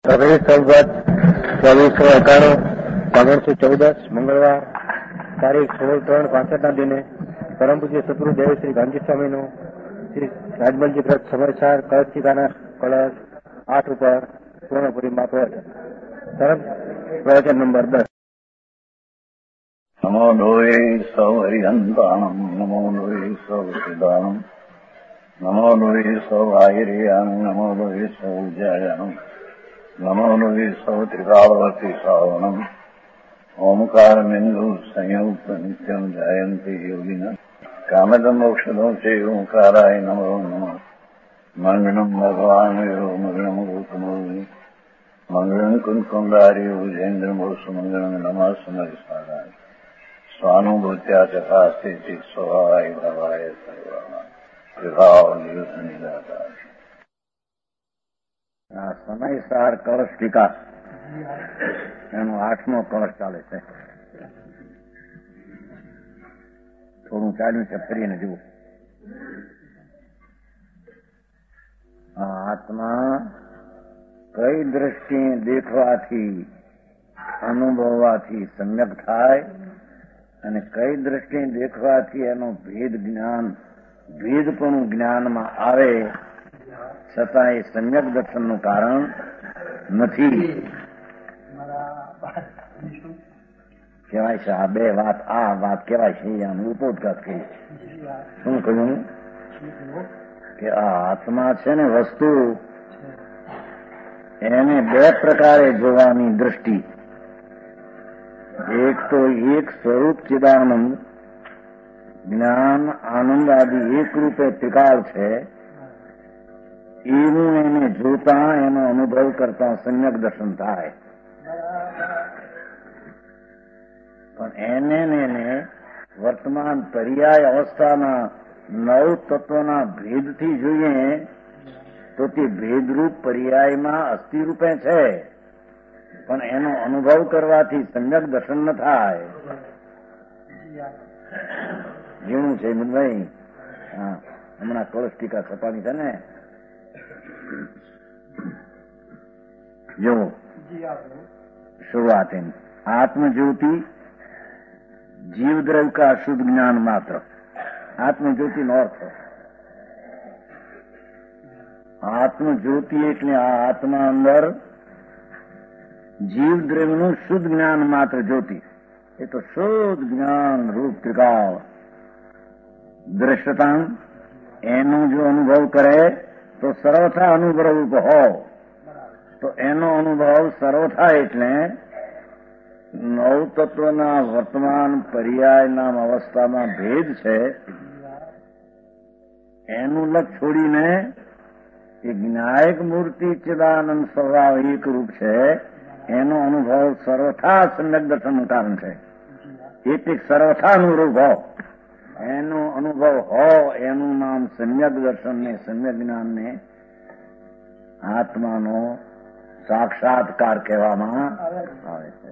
પ્રવેશ સંવત 2491 1514 મંગળવાર તારીખ 16/3/65 દિને પરમ પૂજ્ય સતગુરુદેવ શ્રી ગાંધી સ્વામીનું શ્રી રાજમલજી વ્રત સમાચાર કળશિકાના કળશ 8 ઉપર પૂર્ણપુરી માપવત ધર્મ પ્રવચન નંબર 10. નમો લોહે સૌ હરિહંતાણમ નમો લોહે સૌ સિદ્ધાણમ નમો લોહે સૌ આહિર્યામ નમો લોહે સૌ જયાનમ નમો લોહે સૌ ત્રિકાળવતી શ્રાવણમ ઓમકારમિંદુ સંયુક્ત નિત્યમ જયંતી યોગિન કામદમ ઔષધો છે ઓંકારાય નમો નમઃ મંગળમ ભગવાન યો મંગળમ ગૌતમો મંગળમ કુંકુંડાર્યો જૈન્દ્રમો સુમંગળમ નમઃ સમરિસ્વારાય સ્વાનુભૂત્યા ચકાસ્તે ચિત સ્વભાવાય ભવાય સર્વમાં વિભાવ નિદાતા. સમયસાર કળશ ટીકા એનો 8મો કળશ ચાલે છે. થોડું ચાલ્યું છે, ફરીને જુઓ. આત્મા કઈ દ્રષ્ટિએ દેખવાથી અનુભવવાથી સમ્યક થાય અને કઈ દ્રષ્ટિએ દેખવાથી એનો ભેદપણું જ્ઞાનમાં આવે છતાં એ સમ્યક દર્શનનું કારણ નથી કહેવાય છે. આ બે વાત કહેવાય છે. આનું ઉપોદઘાત કહે છે. શું કહ્યું કે આ આત્મા છે ને વસ્તુ, એને બે પ્રકારે જોવાની દ્રષ્ટિ. એક તો એક સ્વરૂપ ચિદાનંદ જ્ઞાન આનંદ આદિ એક રૂપે ત્રિકાળ છે, એવું એને જોતા એનો અનુભવ કરતા સમ્યક દર્શન થાય. પણ એને વર્તમાન પર્યાય અવસ્થાના 9 તત્વોના ભેદથી જોઈએ તો તે ભેદરૂપ પર્યાયમાં અસ્થિ રૂપે છે, પણ એનો અનુભવ કરવાથી સમ્યક દર્શન ન થાય. જેવું છે ભાઈ. હા, હમણાં કળશ ટીકા છપાની છે ને, જો शुरुआत है. आत्मज्योति जीव द्रव्य का शुद्ध ज्ञान मात्र. आत्मज्योति નો અર્થ આત્મજ્યોતિ એટલે આ આત્મા અંદર જીવ દ્રવ્યનું શુદ્ધ જ્ઞાન માત્ર જ્યોતિ. એ તો શુદ્ધ જ્ઞાન રૂપ ત્રિકાળ દ્રષ્ટતા એનો જો અનુભવ કરે તો સર્વથા અનુભવ રૂપ હો, તો એનો અનુભવ સર્વથા એટલે 9 તત્વના વર્તમાન પર્યાયના અવસ્થામાં ભેદ છે એનું લક્ષ છોડીને એ જ્ઞાયક મૂર્તિ ચિદાનંદ સ્વભાવ એક રૂપ છે, એનો અનુભવ સર્વથા સમ્યક દર્શનનું કારણ છે. એટલે સર્વથા અનુરૂપ હો, એનો અનુભવ હો, એનું નામ સમ્યક દર્શન ને સમ્યક જ્ઞાન ને આત્માનો સાક્ષાત્કાર કહેવામાં આવે છે.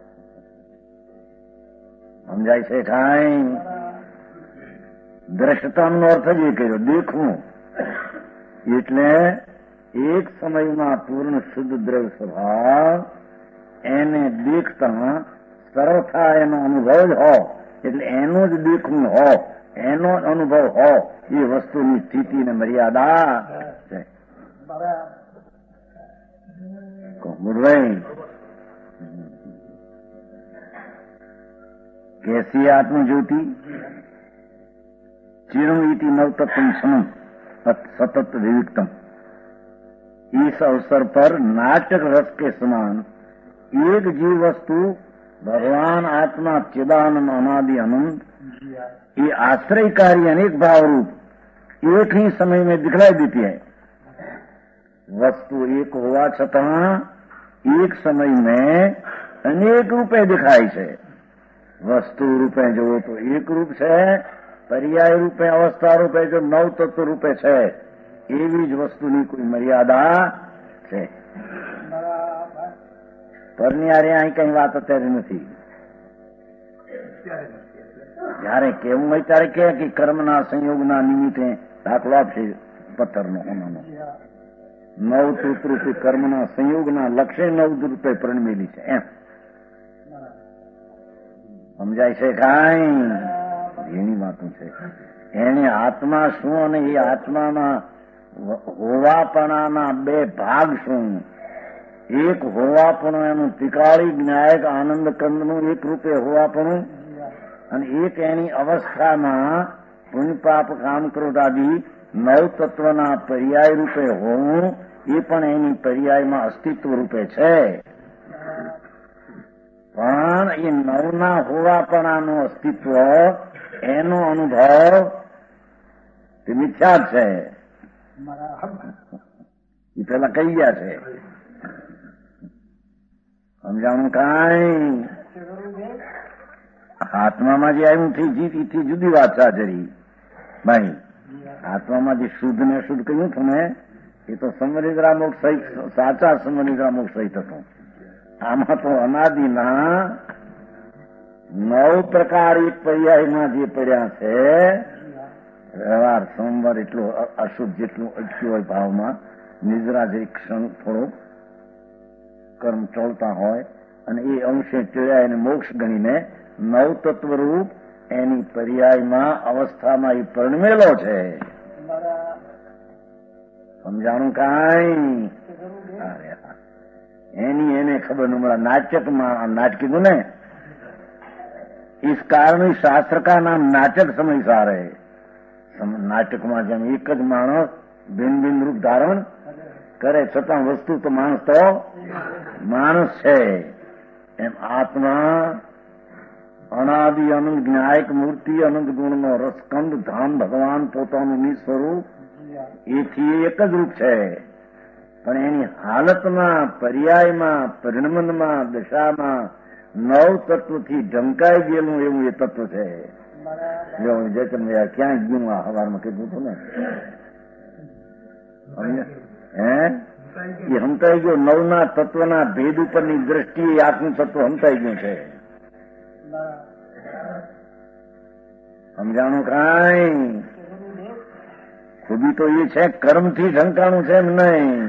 સમજાય છે? કાંઈ દ્રષ્ટાનો અર્થ જ એ કર્યો, દેખવું. એટલે એક સમયમાં પૂર્ણ શુદ્ધ દ્રવ્ય સ્વભાવ એને દેખતા સર્વથા એનો અનુભવ જ હો, એટલે એનું જ દેખવું હો, એનો અનુભવ હો, એ વસ્તુની સ્થિતિ ને મર્યાદા છે. कैसी आत्मज्योति चिरम इति नवतत्व समम सतत विविक्तम. इस अवसर पर नाटक रस के समान एक जीव वस्तु भगवान आत्मा चिदानंद अनादि अनंत ये आश्रयकारी अनेक भाव रूप एक ही समय में दिखलाई देती है. वस्तु एक होवा छता एक समय में अनेक रूपे दिखाई છે. વસ્તુ રૂપે જોવો તો એક રૂપ છે, પર્યાય રૂપે અવસ્થા રૂપે જો 9 તત્વ રૂપે છે, એવી જ વસ્તુની કોઈ મર્યાદા છે. પરની આરે અહીં કઈ વાત અત્યારે નથી. જયારે કેવું હોય ત્યારે કે કર્મના સંયોગના નિમિત્તે દાખલો આપશે પથ્થરનો હોનાનો. નવતૃતરૂપી કર્મના સંયોગના લક્ષ્ય નવતૃપે પરિણમેલી છે. એમ સમજાય છે? કાંઈ એની વાતો છે. એની આત્મા શું અને એ આત્માના હોવાપણાના બે ભાગ શું? એક હોવાપણું એનું ત્રિકાળી જ્ઞાયક આનંદ કંદનું એક રૂપે હોવાપણું, અને એક એની અવસ્થામાં પુણ્ય પાપ કામ ક્રોધ આદિ નવ તત્વના પર્યાય રૂપે હોવું, એ પણ એની પર્યાયમાં અસ્તિત્વ રૂપે છે. પણ એ નવના હોવાપણાનું અસ્તિત્વ, એનો અનુભવ તે મિથ્યા છે. એ પેલા કહી ગયા છે. સમજાણું? કાંઈ આત્મામાં જે આવ્યું થી જુદી વાત સાચરી ભાઈ. આત્મામાં જે શુદ્ધ ને શુદ્ધ કહ્યું હતું ને, એ તો સમનિદ્રા મોક્ષ સહિત, સાચા સમનિદ્રા મોક્ષ સહિત હતું. આમાં તો અનાદિના 9 પ્રકાર એક પર્યાયમાં જે પડ્યા છે, વ્યવહાર સોમવાર એટલું અશુદ્ધ જેટલું અટક્યું હોય ભાવમાં, નિદ્રા જે ક્ષણ થોડું કર્મ ટળતા હોય, અને એ અંશે ટેળ્યા એને મોક્ષ ગણીને 9 તત્વરૂપ એની પર્યાયમાં અવસ્થામાં એ પરિણમેલો છે. સમજાણું? કાંઈ એની એને ખબર ન મળે. नाटकમાં नाटक કીધું ને, इस कारण शास्त्र का नाम नाटक समझ सारे. नाटकમાં જેમ એક જ માણસ ભિન્ન ભિન્ન રૂપ ધારણ કરે, છતાં વસ્તુ તો માણસ તો માણસ છે. એમ આત્મા અનાદિ અનંત જ્ઞાયક મૂર્તિ, અનંત ગુણનો રસકંદ ધામ ભગવાન પોતાનું નિસ્વરૂપ, એથી એક જ રૂપ છે. પણ એની હાલતમાં, પર્યાયમાં, પરિણમનમાં, દશામાં 9 તત્વથી ઢંકાઈ ગયેલું એવું એ તત્વ છે. જયચંદ્ર ક્યાં ગયું? આ હવારમાં કીધું હતું ને, એ હમતાઈ ગયો. 9ના તત્વના ભેદ ઉપરની દ્રષ્ટિએ આત્મ તત્વ હમતાઈ ગયું છે. સમજાણું? કાંઈ ખૂબી તો એ છે, કર્મથી ઢંકાણું છે એમ નહીં.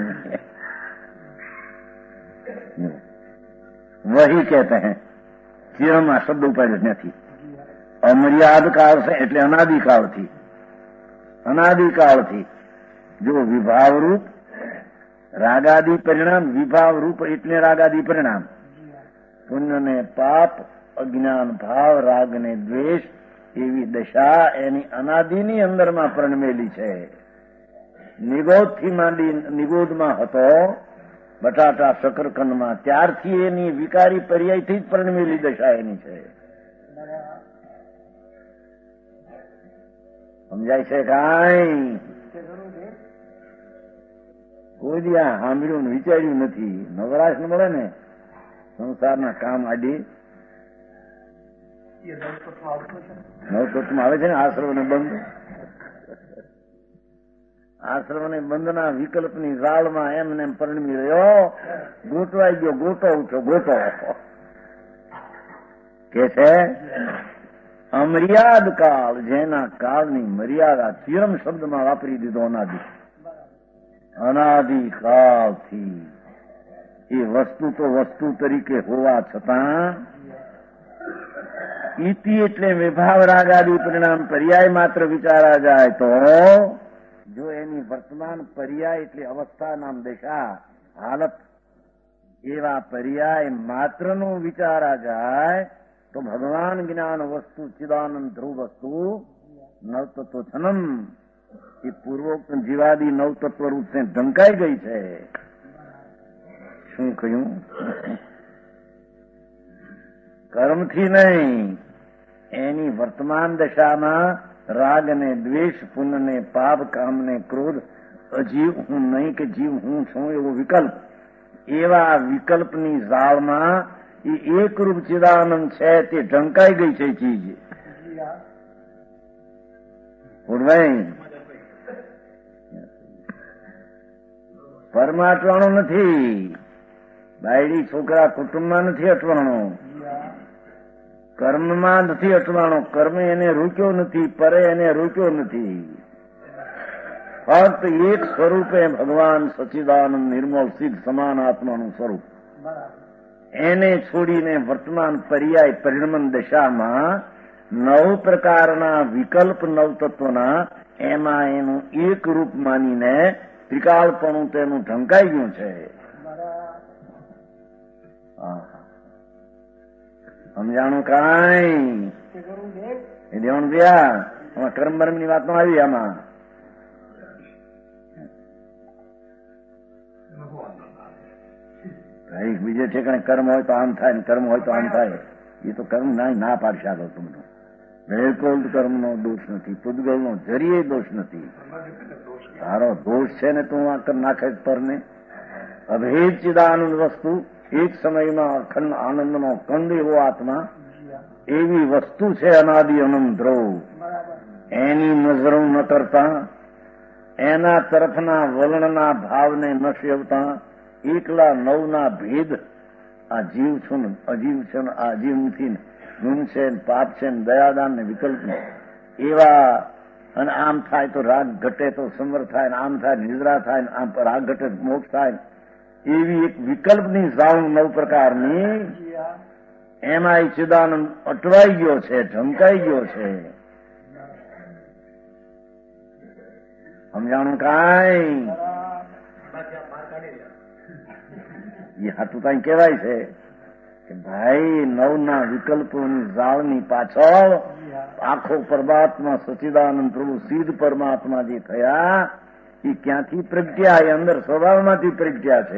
વહી કહેતે હૈ, ચિરમાં શબ્દ ઉપાડ્યો નથી. અમર્યાદ કાળ છે એટલે અનાદિકાળથી, અનાદિકાળથી જો વિભાવરૂપ રાગાદિ પરિણામ, વિભાવરૂપ એટલે રાગાદિ પરિણામ, પુણ્ય ને પાપ, અજ્ઞાન ભાવ, રાગ ને દ્વેષ, એવી દશા એની અનાદિની અંદરમાં પરિણમેલી છે. નિગોદથી માંડી, નિગોદમાં હતો બટાટા શકરકંદમાં, ત્યારથી એની વિકારી પર્યાયથી જ પરિણમેલી દશા એની છે. સમજાય છે? કાંઈ કોઈ ત્યાં સાંભળ્યું વિચાર્યું નથી. નવરાશ ન મળે ને સંસારના કામ આડી. 9 તત્વમાં આવે છે ને આશ્રમ અને બંધ. આશ્રમ અને બંધના વિકલ્પની ઝાડમાં એમને એમ પરિણમી રહ્યો, ગોટવાઈ ગયો. ગોટો ઉઠો, ગોટો કે છે અમર્યાદ કાળ, જેના કાળની મર્યાદા ચિરમ શબ્દમાં વાપરી દીધો. અનાદિ, અનાદિ કાળથી એ વસ્તુ તો વસ્તુ તરીકે હોવા છતાં ઇતિ એટલે વિભાવ રાગાદી પરિણામ પર્યાય માત્ર વિચારા જાય તો, જો એની વર્તમાન પર્યાય એટલે અવસ્થા નામ દશા હાલત, એવા પર્યાય માત્રનું વિચારા જાય તો ભગવાન જ્ઞાન વસ્તુ ચિદાનંદ ધ્રુવ વસ્તુ નવતત્વ છનમ, એ પૂર્વોક્ત જીવાદી નવતત્વ રૂપ से ઢંકાઈ ગઈ છે. શું કહ્યું? કર્મથી નહીં, એની વર્તમાન દશામાં રાગ ને દ્વેષ, પુણ્ય ને પાપ, કામ ને ક્રોધ, અજીવ હું નહીં કે જીવ હું છું એવો વિકલ્પ, એવા વિકલ્પની ઝાળમાં એ એકરૂપ ચિદાનંદ છે તે ઢંકાઈ ગઈ છે ચીજ. પરમાં અટવાણો નથી, બાયડી છોકરા કુટુંબમાં નથી અટવાણો, કર્મમાં નથી અટવાણો. કર્મ એને રોક્યો નથી, પરે એને રોક્યો નથી. ફક્ત એક સ્વરૂપે ભગવાન સચ્ચિદાનંદ નિર્મળ સિદ્ધ સમાન આત્માનું સ્વરૂપ. એને છોડીને વર્તમાન પર્યાય પરિણમન દશામાં 9 પ્રકારના વિકલ્પ નવતત્વના એમાં એનું એક રૂપ માનીને ત્રિકાળપણું તેનું ઢંકાઈ ગયું છે. સમજાણું કાંઈ એ દેવણ ભૈયા આમાં કર્મ બર્મની વાત નો આવી. આમાં બીજે ઠેકાણે કર્મ હોય તો આમ થાય ને કર્મ હોય તો આમ થાય. એ તો કર્મ ના પાડશે આગળ તમને. બિલકુલ કર્મનો દોષ નથી, પૂતગલનો જરીએ દોષ નથી. તારો દોષ છે ને તું આ નાખે પરને. અભેદ ચિદાનંદ વસ્તુ, એક સમયમાં અખંડ આનંદનો કંદ એવો આત્મા, એવી વસ્તુ છે અનાદિ અનંત ધ્રુવ. એની નજરો ન કરતા, એના તરફના વલણના ભાવને ન સેવતા, એકલા 9ના ભેદ, આ જીવ છું ને અજીવ છે ને આ જીવ નથી, ગુણ છે ને પાપ છે ને દયાદાન ને વિકલ્પ એવા, અને આમ થાય તો રાગ ઘટે તો સમર થાય ને આમ થાય નિદ્રા થાય ને આમ રાગ ઘટે મોક્ષ થાય, એવી એક વિકલ્પની ઝાળ 9 પ્રકારની, એમાં ચિદાનંદ અટવાઈ ગયો છે, ઢંકાઈ ગયો છે. સમજાણું કાંઈ? એ હાથું કઈ કહેવાય છે કે ભાઈ 9ના વિકલ્પોની ઝાળની પાછળ આખો પરમાત્મા સચ્ચિદાનંદ પ્રભુ સિદ્ધ પરમાત્મા જે થયા એ ક્યાંથી પ્રગટ્યા? એ અંદર સ્વભાવમાંથી પ્રગટ્યા છે.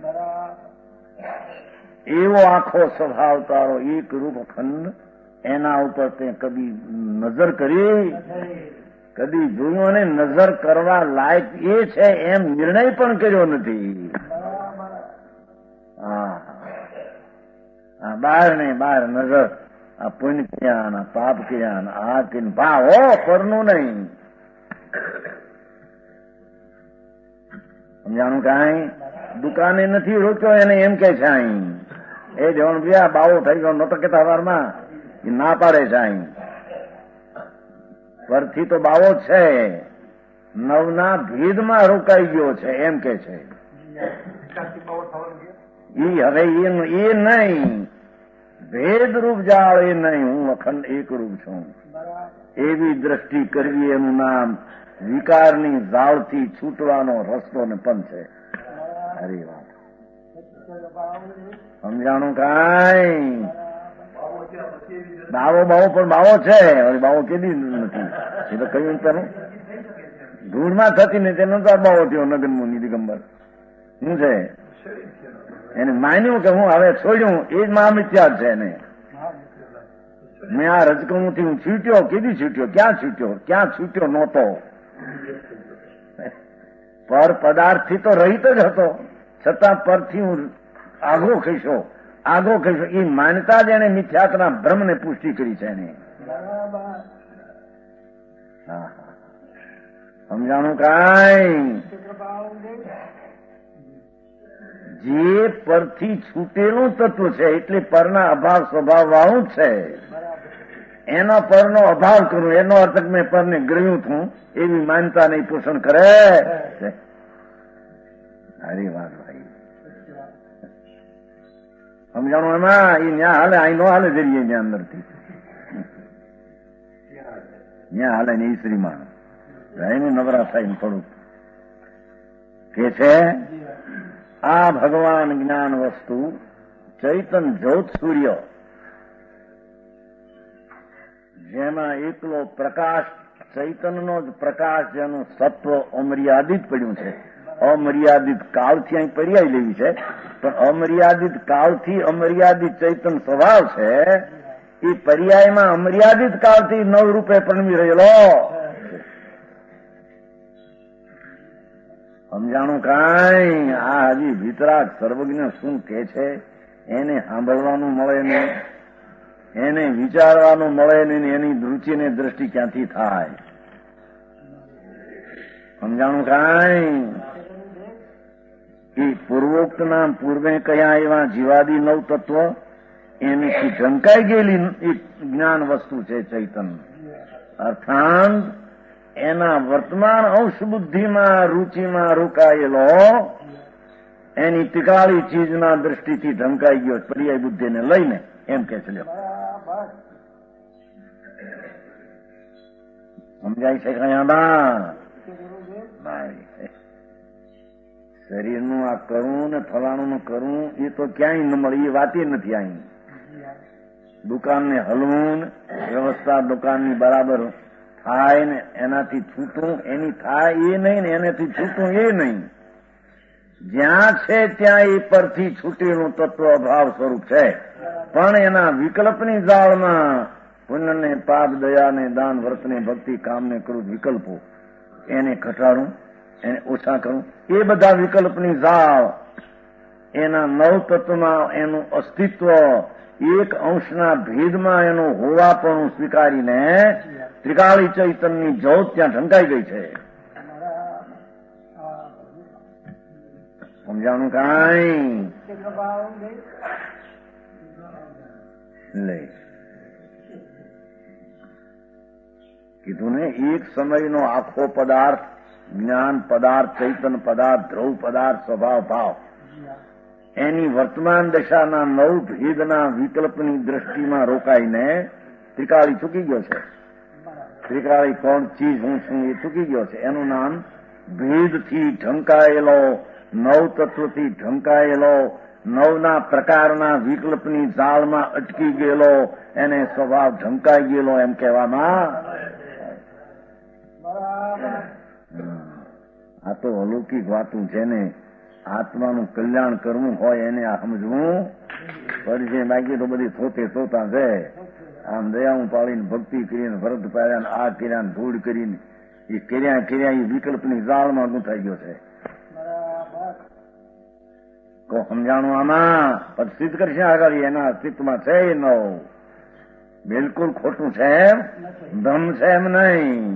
એવો આખો સ્વભાવ તારો એક રૂપ અખંડ, એના ઉપર તે કદી નજર કરી, કદી જોયું અને નજર કરવા લાયક એ છે એમ નિર્ણય પણ કર્યો નથી. બહાર ને બહાર નજર, આ પુણ્ય ક્યાં, આ પાપ ક્યાં, આ કે ભાવો પરનું નહીં. સમજાણું કાંઈ? દુકાને નથી રોક્યો એને એમ કે છે અહીં એ દેવણ ભૈયા બાવો થઈ ગયો નતો કેતા વારમાં, એ ના પાડે છે અહીં. પરથી તો બાવો છે, 9ના ભેદમાં રોકાઈ ગયો છે એમ કે છે. હવે એ નહીં, ભેદરૂપ જાળ એ નહીં, હું અખંડ એક રૂપ છું, એવી દ્રષ્ટિ કરવી એનું નામ વિકારની ઝાળથી છૂટવાનો રસ્તો ને પણ છે. અરે વાત સમજાણું કાંઈ? બાવો પણ બાવો છે, બાવો કેદી નથી એ તો કહ્યું તારું ધૂળમાં થતી ને તેનો તો બાવો થયો. નગન મુનિ દિગંબર શું છે એને માન્યું કે હું હવે છોડ્યું, એ જ મહામિથ્યા છે. એને મેં આ રજકણુંથી હું છૂટ્યો, કીધી છૂટ્યો, ક્યાં છૂટ્યો નહોતો. પર પદાર્થથી તો રહિત જ હતો, છતાં પરથી હું આગો ખસ્યો. એ માન્યતા જ એને મિથ્યાત્વના ભ્રમને પુષ્ટિ કરી છે એને. સમજાણું કાંઈ? જે પરથી છૂટેલું તત્વ છે એટલે પરના અભાવ સ્વભાવ વાળું જ છે. એના પરનો અભાવ કરું એનો અર્થ મેં પરને ગ્રહ્યું છું એવી માન્યતા નહીં પોષણ કરે. સારી વાત ભાઈ, સમજાણું? એમાં એ ન્યા હાલે, અહીં નો હાલે જરીએ ત્યાં અંદરથી ન્યા હાલે ને એ શ્રીમાં એનું નવરા થાય થોડુંક કે છે આ ભગવાન જ્ઞાન વસ્તુ ચૈતન જ્યોત સૂર્ય, જેમાં એકલો પ્રકાશ, ચૈતનનો જ પ્રકાશ, જેનું સત્વ અમર્યાદિત પડ્યું છે. અમર્યાદિત કાળથી અહીં પર્યાય લેવી છે, પણ અમર્યાદિત કાળથી અમર્યાદિત ચૈતન સ્વભાવ છે. એ પર્યાયમાં અમર્યાદિત કાળથી 9 રૂપે પરણવી રહેલો. સમજાણું કાંઈ? આ હજી વિતરાગ સર્વજ્ઞ શું કે છે એને સાંભળવાનું મળે નહીં, એને વિચારવાનું મળે નહીં, એની રુચિ ને દ્રષ્ટિ ક્યાંથી થાય? સમજાણું કાંઈ? એ પૂર્વોક્તના પૂર્વે કયા એવા જીવાદી 9 તત્વ એનેથી ઢંકાઈ ગયેલી એક જ્ઞાન વસ્તુ છે ચૈતન. અર્થાત એના વર્તમાન અંશ બુદ્ધિમાં રૂચિમાં રોકાયેલો એની ટીકાળી ચીજના દ્રષ્ટિથી ઢંકાઈ ગયો પર્યાય બુદ્ધિને લઈને એમ કે છે. સમજાય છે કયામાં? શરીરનું આ કરવું ને ફલાણું કરવું એ તો ક્યાંય ન મળે, એ વાત નથી. અહીં દુકાનને હલવું, વ્યવસ્થા દુકાનની બરાબર થાય ને એનાથી છૂટું, એની થાય એ નહીં ને એનાથી છૂટું એ નહીં. જ્યાં છે ત્યાં એ પરથી છૂટેલું તત્વ અભાવ સ્વરૂપ છે. પણ એના વિકલ્પની જાળમાં પુણ્યને, પાપ, દયાને, દાન, વ્રતને, ભક્તિ, કામને, ક્રોધ વિકલ્પો એને ઘટાડું, એને ઓછા કરું, એ બધા વિકલ્પની જાળ એના નવ તત્વમાં એનું અસ્તિત્વ એક અંશના ભેદમાં એનું હોવાપણું સ્વીકારીને ત્રિકાળી ચૈતન્યની જ્યોત ત્યાં ઢંકાઈ ગઈ છે. સમજાણું કાંઈ? લે કીધું ને, એક સમયનો આખો પદાર્થ, જ્ઞાન પદાર્થ, ચૈતન પદાર્થ, ધ્રુવ પદાર્થ, સ્વભાવ ભાવ, એની વર્તમાન દશાના નવ ભેદના વિકલ્પની દ્રષ્ટિમાં રોકાઈને ત્રિકાળી ચૂકી ગયો છે. ત્રિકાળી કોણ, ચીજ, હું છું એ ચૂકી ગયો છે. એનું નામ ભેદથી ઢંકાયેલો, નવ તત્વથી ઢંકાયેલો, નવના પ્રકારના વિકલ્પની જાળમાં અટકી ગયેલો, એને સ્વભાવ ઢંકાઈ ગયેલો એમ કહેવામાં. આ તો અલૌકિક વાતું છે ને. આત્માનું કલ્યાણ કરવું હોય એને આ સમજવું પડશે. બાકી તો બધી થોતે થોતા છે. આમ દયાવું પાડીને ભક્તિ કરીને વ્રત પાડ્યા, આ કર્યા, ધૂળ કરીને એ કર્યા એ વિકલ્પની જાળમાં ગૂંથાઈ ગયો છે. કો સમજાણું આમાં? પછી સિદ્ધ કરશે આગળ એના અસ્તિત્વમાં છે એ નવ. બિલકુલ ખોટું છે એમ, ધમ છે એમ નહીં.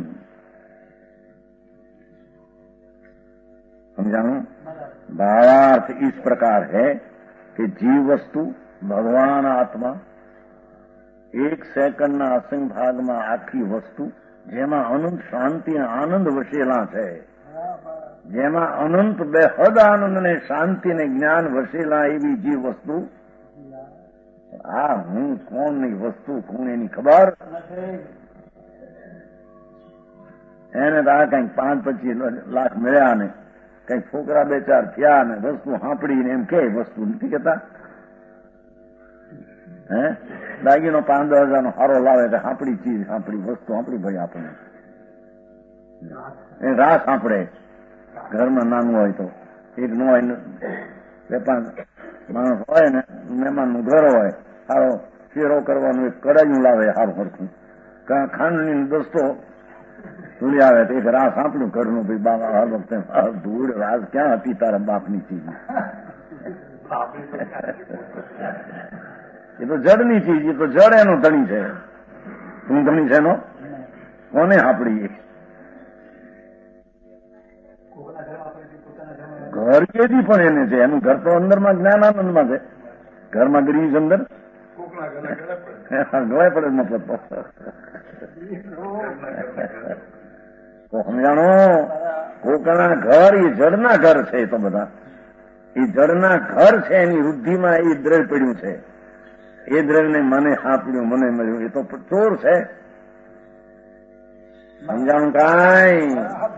समझाऊं? भावार्थ इस प्रकार है कि जीव वस्तु भगवान आत्मा एक सेकंडના અસંગ ભાગમાં આખી વસ્તુ જેમાં અનંત શાંતિ અને આનંદ વસેલા છે, જેમાં અનંત બેહદ આનંદ ને શાંતિ ને જ્ઞાન વસેલા એવી જીવ વસ્તુ. આ હું કોણની વસ્તુ, કોણ એની ખબર એને તો આ કઈક 5-25 લાખ મળ્યા ને કઈક છોકરા 2-4 થયા ને વસ્તુ સાંપડીને એમ કે વસ્તુ નથી કેતા. હે દાગીનો 5-10 હજારનો હારો લાવે તો સાંપડી ચીજ, સાંપડી વસ્તુ, સાંપડી ભાઈ આપણને એ રાહ સાંપડે. ઘરમાં નાનું હોય તો એક ન હોય, 2-5 માણસ હોય ને, મહેમાનનું ઘર હોય, સારો શેરો કરવાનું એક કડાયું લાવે સારું સરખું, ખાંડની દોસ્તો ધૂળી આવે તો એક રાહ સાંપડ્યું ઘરનું, ભાઈ બાબા હર વખતે ધૂળ રાસ ક્યાં હતી તારા બાપની ચીજ. એ તો જડની ચીજ, એ તો જડ એનો ધણી છે. શું ધણી છે એનો? કોને સાંપડીએ? ઘર કેથી પણ એને છે, એનું ઘર તો અંદરમાં જ્ઞાનાનંદમાં છે. ઘરમાં ગરીબ અંદર ગળાય પડે મતલબ તો સમજાણો. કોકના ઘર એ જડના ઘર છે. તો બધા એ જડના ઘર છે, એની વૃદ્ધિમાં એ દ્રવ્ય પડ્યું છે. એ દ્રવ્યને મને સાંપડ્યું, મને મળ્યું, એ તો ચોર છે. સમજાણું કાંઈ?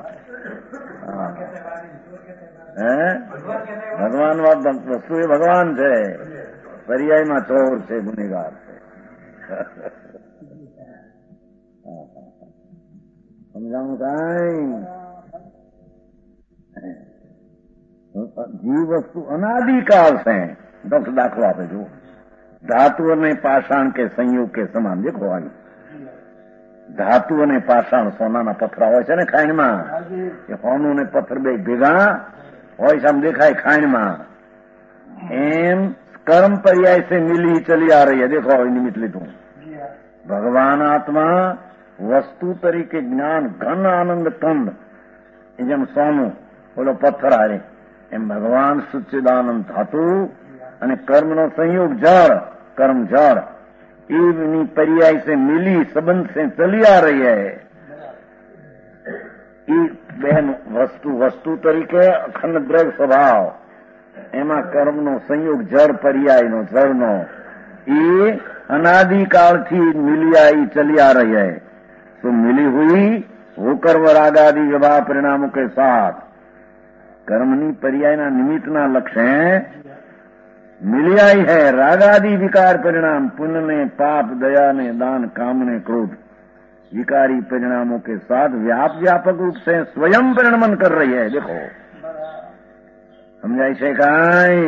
હે ભગવાન વસ્તુ એ ભગવાન છે, પર્યાયમાં ચોર છે, ગુનેગાર છે. સમજાણું કાંઈ? જીવ વસ્તુ અનાદિકાળ છે. દાખલો આપે જો, ધાતુ અને પાષાણ કે સંયોગ કે સમાન. દેખો આવી ધાતુ અને પાષાણ, સોનાના પથરા હોય છે ને ખાઈણમાં, એ સોનું ને પથ્થર બે ભેગા હોય છે, આમ દેખાય ખાઈણમાં. એમ કર્મ पर्याय से मिली चली आ रही है. देखो निमित्त લીધું. ભગવાન આત્મા વસ્તુ તરીકે જ્ઞાન ઘન આનંદ કંદ, જેમ સોનું બોલો પથ્થર હારે, એમ ભગવાન સચ્ચિદાનંદ ધાતુ અને કર્મનો સંયોગ જળ, कर्म जड़, इवनी पर्याय से मिली संबंध से चली आ रही है. એ બેન વસ્તુ તરીકે અખંડ દ્રવ્ય સ્વભાવ, એમાં કર્મનો સંયોગ જળ પર્યાયનો જળનો એ અનાદિકાળથી મિલિયા चली आ रही है। तो मिली हुई वो कर्म रागादि विवाह परिणामों के साथ कर्मनी पर्यायना निमित्तना लक्ष्य मिलियाई है। रागादि विकार परिणाम पुण्य ने पाप दया ने दान काम ने क्रोध विकारी परिणामों के साथ व्यापक रूप से स्वयं परिणमन कर रही है। देखो समझाई છે કાંઈ?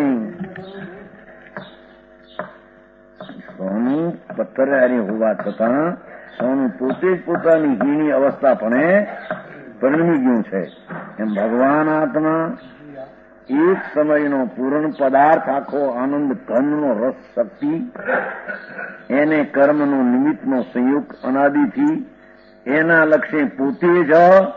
સોનું પથ્થર હારી હોવા છતાં સોનું પોતે જ પોતાની હીણી અવસ્થાપણે પરિણમી ગયું છે, એમ ભગવાન આત્મા એક સમયનો પૂર્ણ પદાર્થ આખો આનંદ ઘનનો રસ શક્તિ એને કર્મનો નિમિત્તનો સંયુક્ત અનાદિથી એના લક્ષ્ય પોતે જ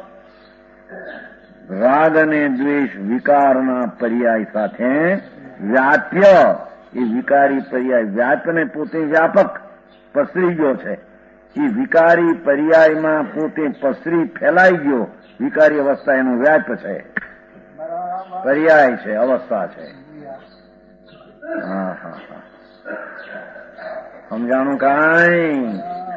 રાગ અને દ્વેષ વિકારના પર્યાય સાથે વ્યાપ્ય, એ વિકારી પર્યાય વ્યાપને પોતે વ્યાપક પસરી ગયો છે, એ વિકારી પર્યાયમાં પોતે પસરી ફેલાઈ ગયો, વિકારી અવસ્થા એનું વ્યાપ છે, પર્યાય છે, અવસ્થા છે. સમજાણું કાંઈ?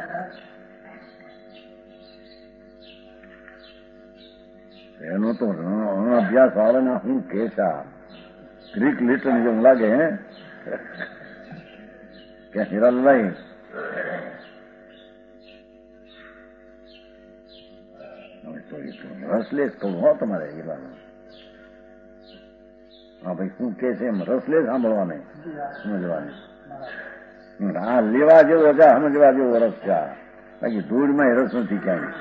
એનો તો અભ્યાસ આવે ને હું કેસા ગ્રીક લિટન જેવું લાગે હે કે હિરલભાઈ રસલેસ કહું હો તમારે હિરાનો. હા ભાઈ શું કે છે એમ રસલેસ સાંભળવાની સમજવાની. હા લેવા જેવો છે, સમજવા જેવો રસ છે, બાકી ધૂળમાં રસ નથી ક્યાંય.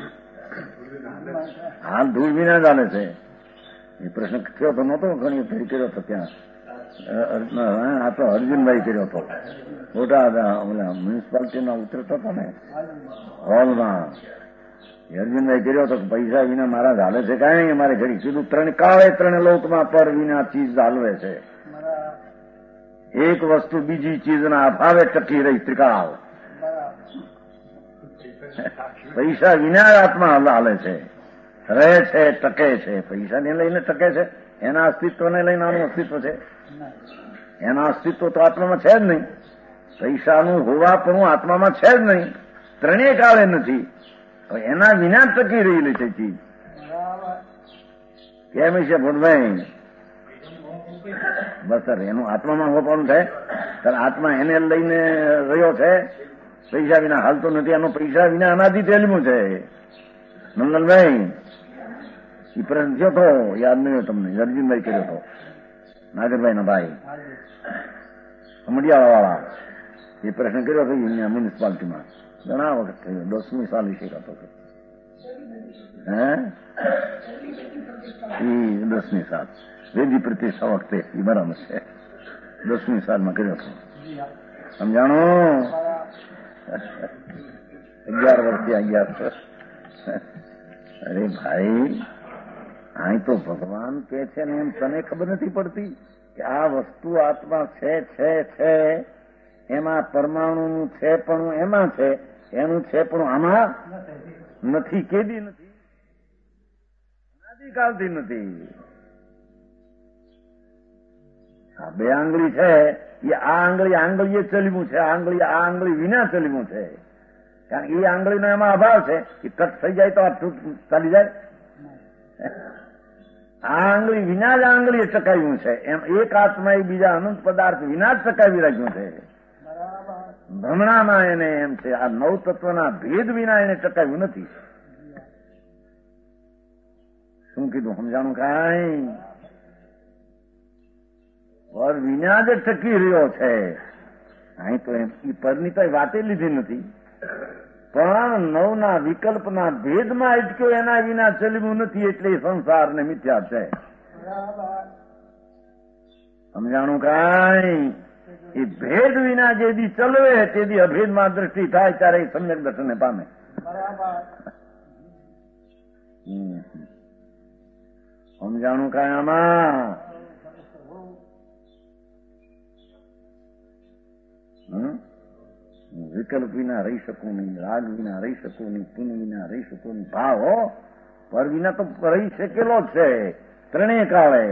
હાલ ધૂળ વિના ચાલે છે. એ પ્રશ્ન થયો તો નહોતો ઘણી ફેરી કર્યો હતો ત્યાં, આ તો અર્જુનભાઈ કર્યો હતો, મોટા મ્યુનિસિપાલિટીના ઉતરતો હતો ને હોલમાં, અર્જુનભાઈ કર્યો હતો પૈસા વિના મારા હાલે છે કાંઈ. મારે ઘડી કીધું ત્રણ લોકમાં પર વિના ચીજ હાલવે છે, એક વસ્તુ બીજી ચીજના અભાવે ટકી રહી ત્રિકાળ. પૈસા વિના આત્મા હાલે છે, રહે છે, ટકે છે. પૈસાને લઈને ટકે છે? એના અસ્તિત્વને લઈને આનું અસ્તિત્વ છે? એના અસ્તિત્વ તો આત્મામાં છે જ નહીં. પૈસાનું હોવાપણું આત્મામાં છે જ નહીં, ત્રણેય કાળે નથી. એના વિના ટકી રહેલી છે ચીજ. કેમ છે ભૂલભાઈ? બસ સર એનું આત્મામાં હોવાનું છે, ત્યારે આત્મા એને લઈને રહ્યો છે, પૈસા વિના હાલતો નથી. એનો પૈસા વિના અનાદિ તેલમું છે. નંદનભાઈ એ પ્રશ્ન થયો હતો, યાદ નહીં તમને, અર્જુનભાઈ કર્યો હતો, નાગરભાઈ ના ભાઈ અમડિયાળા વાળા. એ પ્રશ્ન કર્યો હતો મ્યુનિસિપાલિટીમાં, ઘણા વખત થયો, 10મી સાલ વિશે હતો. હે એ 10મી સાલ વેદી પ્રતિષ્ઠા વખતે એ બરાબર છે, 10મી સાલમાં કર્યો હતો. સમજાણો? 11 વર્ષથી 11. અરે ભાઈ અહીં તો ભગવાન કે છે ને એમ તને ખબર નથી પડતી કે આ વસ્તુ આત્મા છે એમાં પરમાણુનું છે પણ એમાં છે, એનું છે પણ આમાં નથી. કેદી નથી? અનાદિકાળથી નથી. આ બે આંગળી છે, એ આ આંગળીએ ચલીમું છે, આ આંગળી વિના ચલીમું છે. કારણ કે એ આંગળીનો એમાં અભાવ છે, એ કટ થઈ જાય તો આ ચાલી જાય. આ આંગળી વિના જ આંગળીએ ટકાવ્યું છે, એમ એક આત્મા એ બીજા અનંત પદાર્થ વિના જ ટકાવી રાખ્યું છે. ભ્રમણામાં એને એમ છે, આ નવ તત્વના ભેદ વિના એને ટકાવ્યું નથી. શું કીધું? સમજાણું કાંઈ? પર વિના જ ટકી રહ્યો છે. અહીં તો એમ એ પરની તો વાતે લીધી નથી, પણ નવના વિકલ્પના ભેદમાં અટક્યો, એના વિના ચલવું નથી, એટલે સંસારને મિથ્યા છે. સમજાણું કાંઈ? એ ભેદ વિના જે દી ચલવે તે દી અભેદમાં દ્રષ્ટિ થાય ત્યારે એ સમ્યક દર્શનને પામે. સમજાણું કાંઈ? આમાં વિકલ્પ વિના રહી શકું નહીં, રાગ વિના રહી શકું નહીં, પુણ્ય વિના રહી શકું નહીં. ભાવ પર વિના તો રહી શકેલો જ છે ત્રણેય કાળે.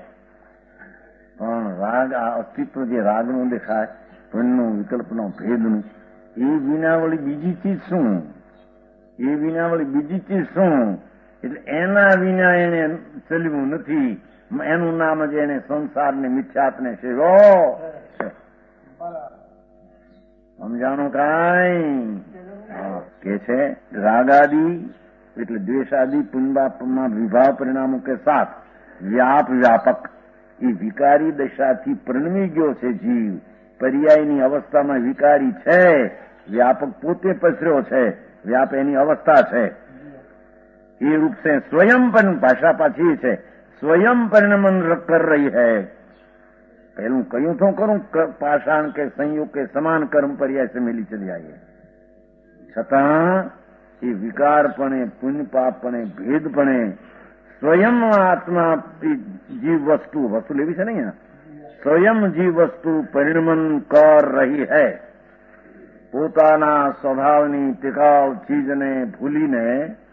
પણ રાગ, આ અસ્તિત્વ જે રાગનું દેખાય, પુણ્યનું, વિકલ્પનો, ભેદનું, એ વિના વળી બીજી ચીજ શું? એ વિના વળી બીજી ચીજ શું? એટલે એના વિના એને ચલવું નથી. એનું નામ જ એને સંસારને, મિથ્યાત્વને સેવ્યો. સમજાણું કાંઈ? કે છે રાગાદિ એટલે દ્વેષાદિ પુણ્યપાપમાં વિભાવ પરિણામો કે સાથ વ્યાપક એ વિકારી દશાથી પરિણમી ગયો છે જીવ. પર્યાયની અવસ્થામાં વિકારી છે, વ્યાપક પોતે પસર્યો છે, વ્યાપ એની અવસ્થા છે. એ રૂપ से स्वयं પણ ભાષા પાછી છે, स्वयं परिणमन कर रही है. પહેલું કયું તો કરું પાષાણ કે સંયુગ કે સમાન કર્મ પર્યાય से मिली चली आइए. છતાં એ વિકારપણે, પુણ્યપાપપણે, ભેદપણે સ્વયં આત્મા જીવ વસ્તુ લેવી છે ને અહીંયા, સ્વયં જીવ વસ્તુ પરિણમન કર રહી હૈ. પોતાના સ્વભાવની ટિકાઉ ચીજને ભૂલીને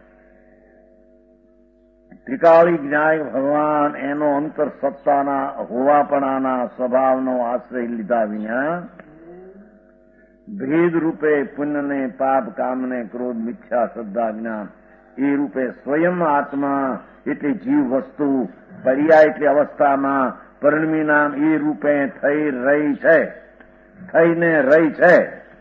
ત્રિકાળી જ્ઞાય ભગવાન એનો અંતર સત્તાના હોવાપણાના સ્વભાવનો આશ્રય લીધા વિના ભેદ રૂપે પુણ્યને, પાપ, કામને, ક્રોધ, મિથ્યા, શ્રદ્ધા, જ્ઞાન એ રૂપે સ્વયં આત્મા એટલે જીવ વસ્તુ પર્યાય એટલે અવસ્થામાં પરિણમી નામ એ રૂપે થઈ રહી છે, થઈને રહી છે.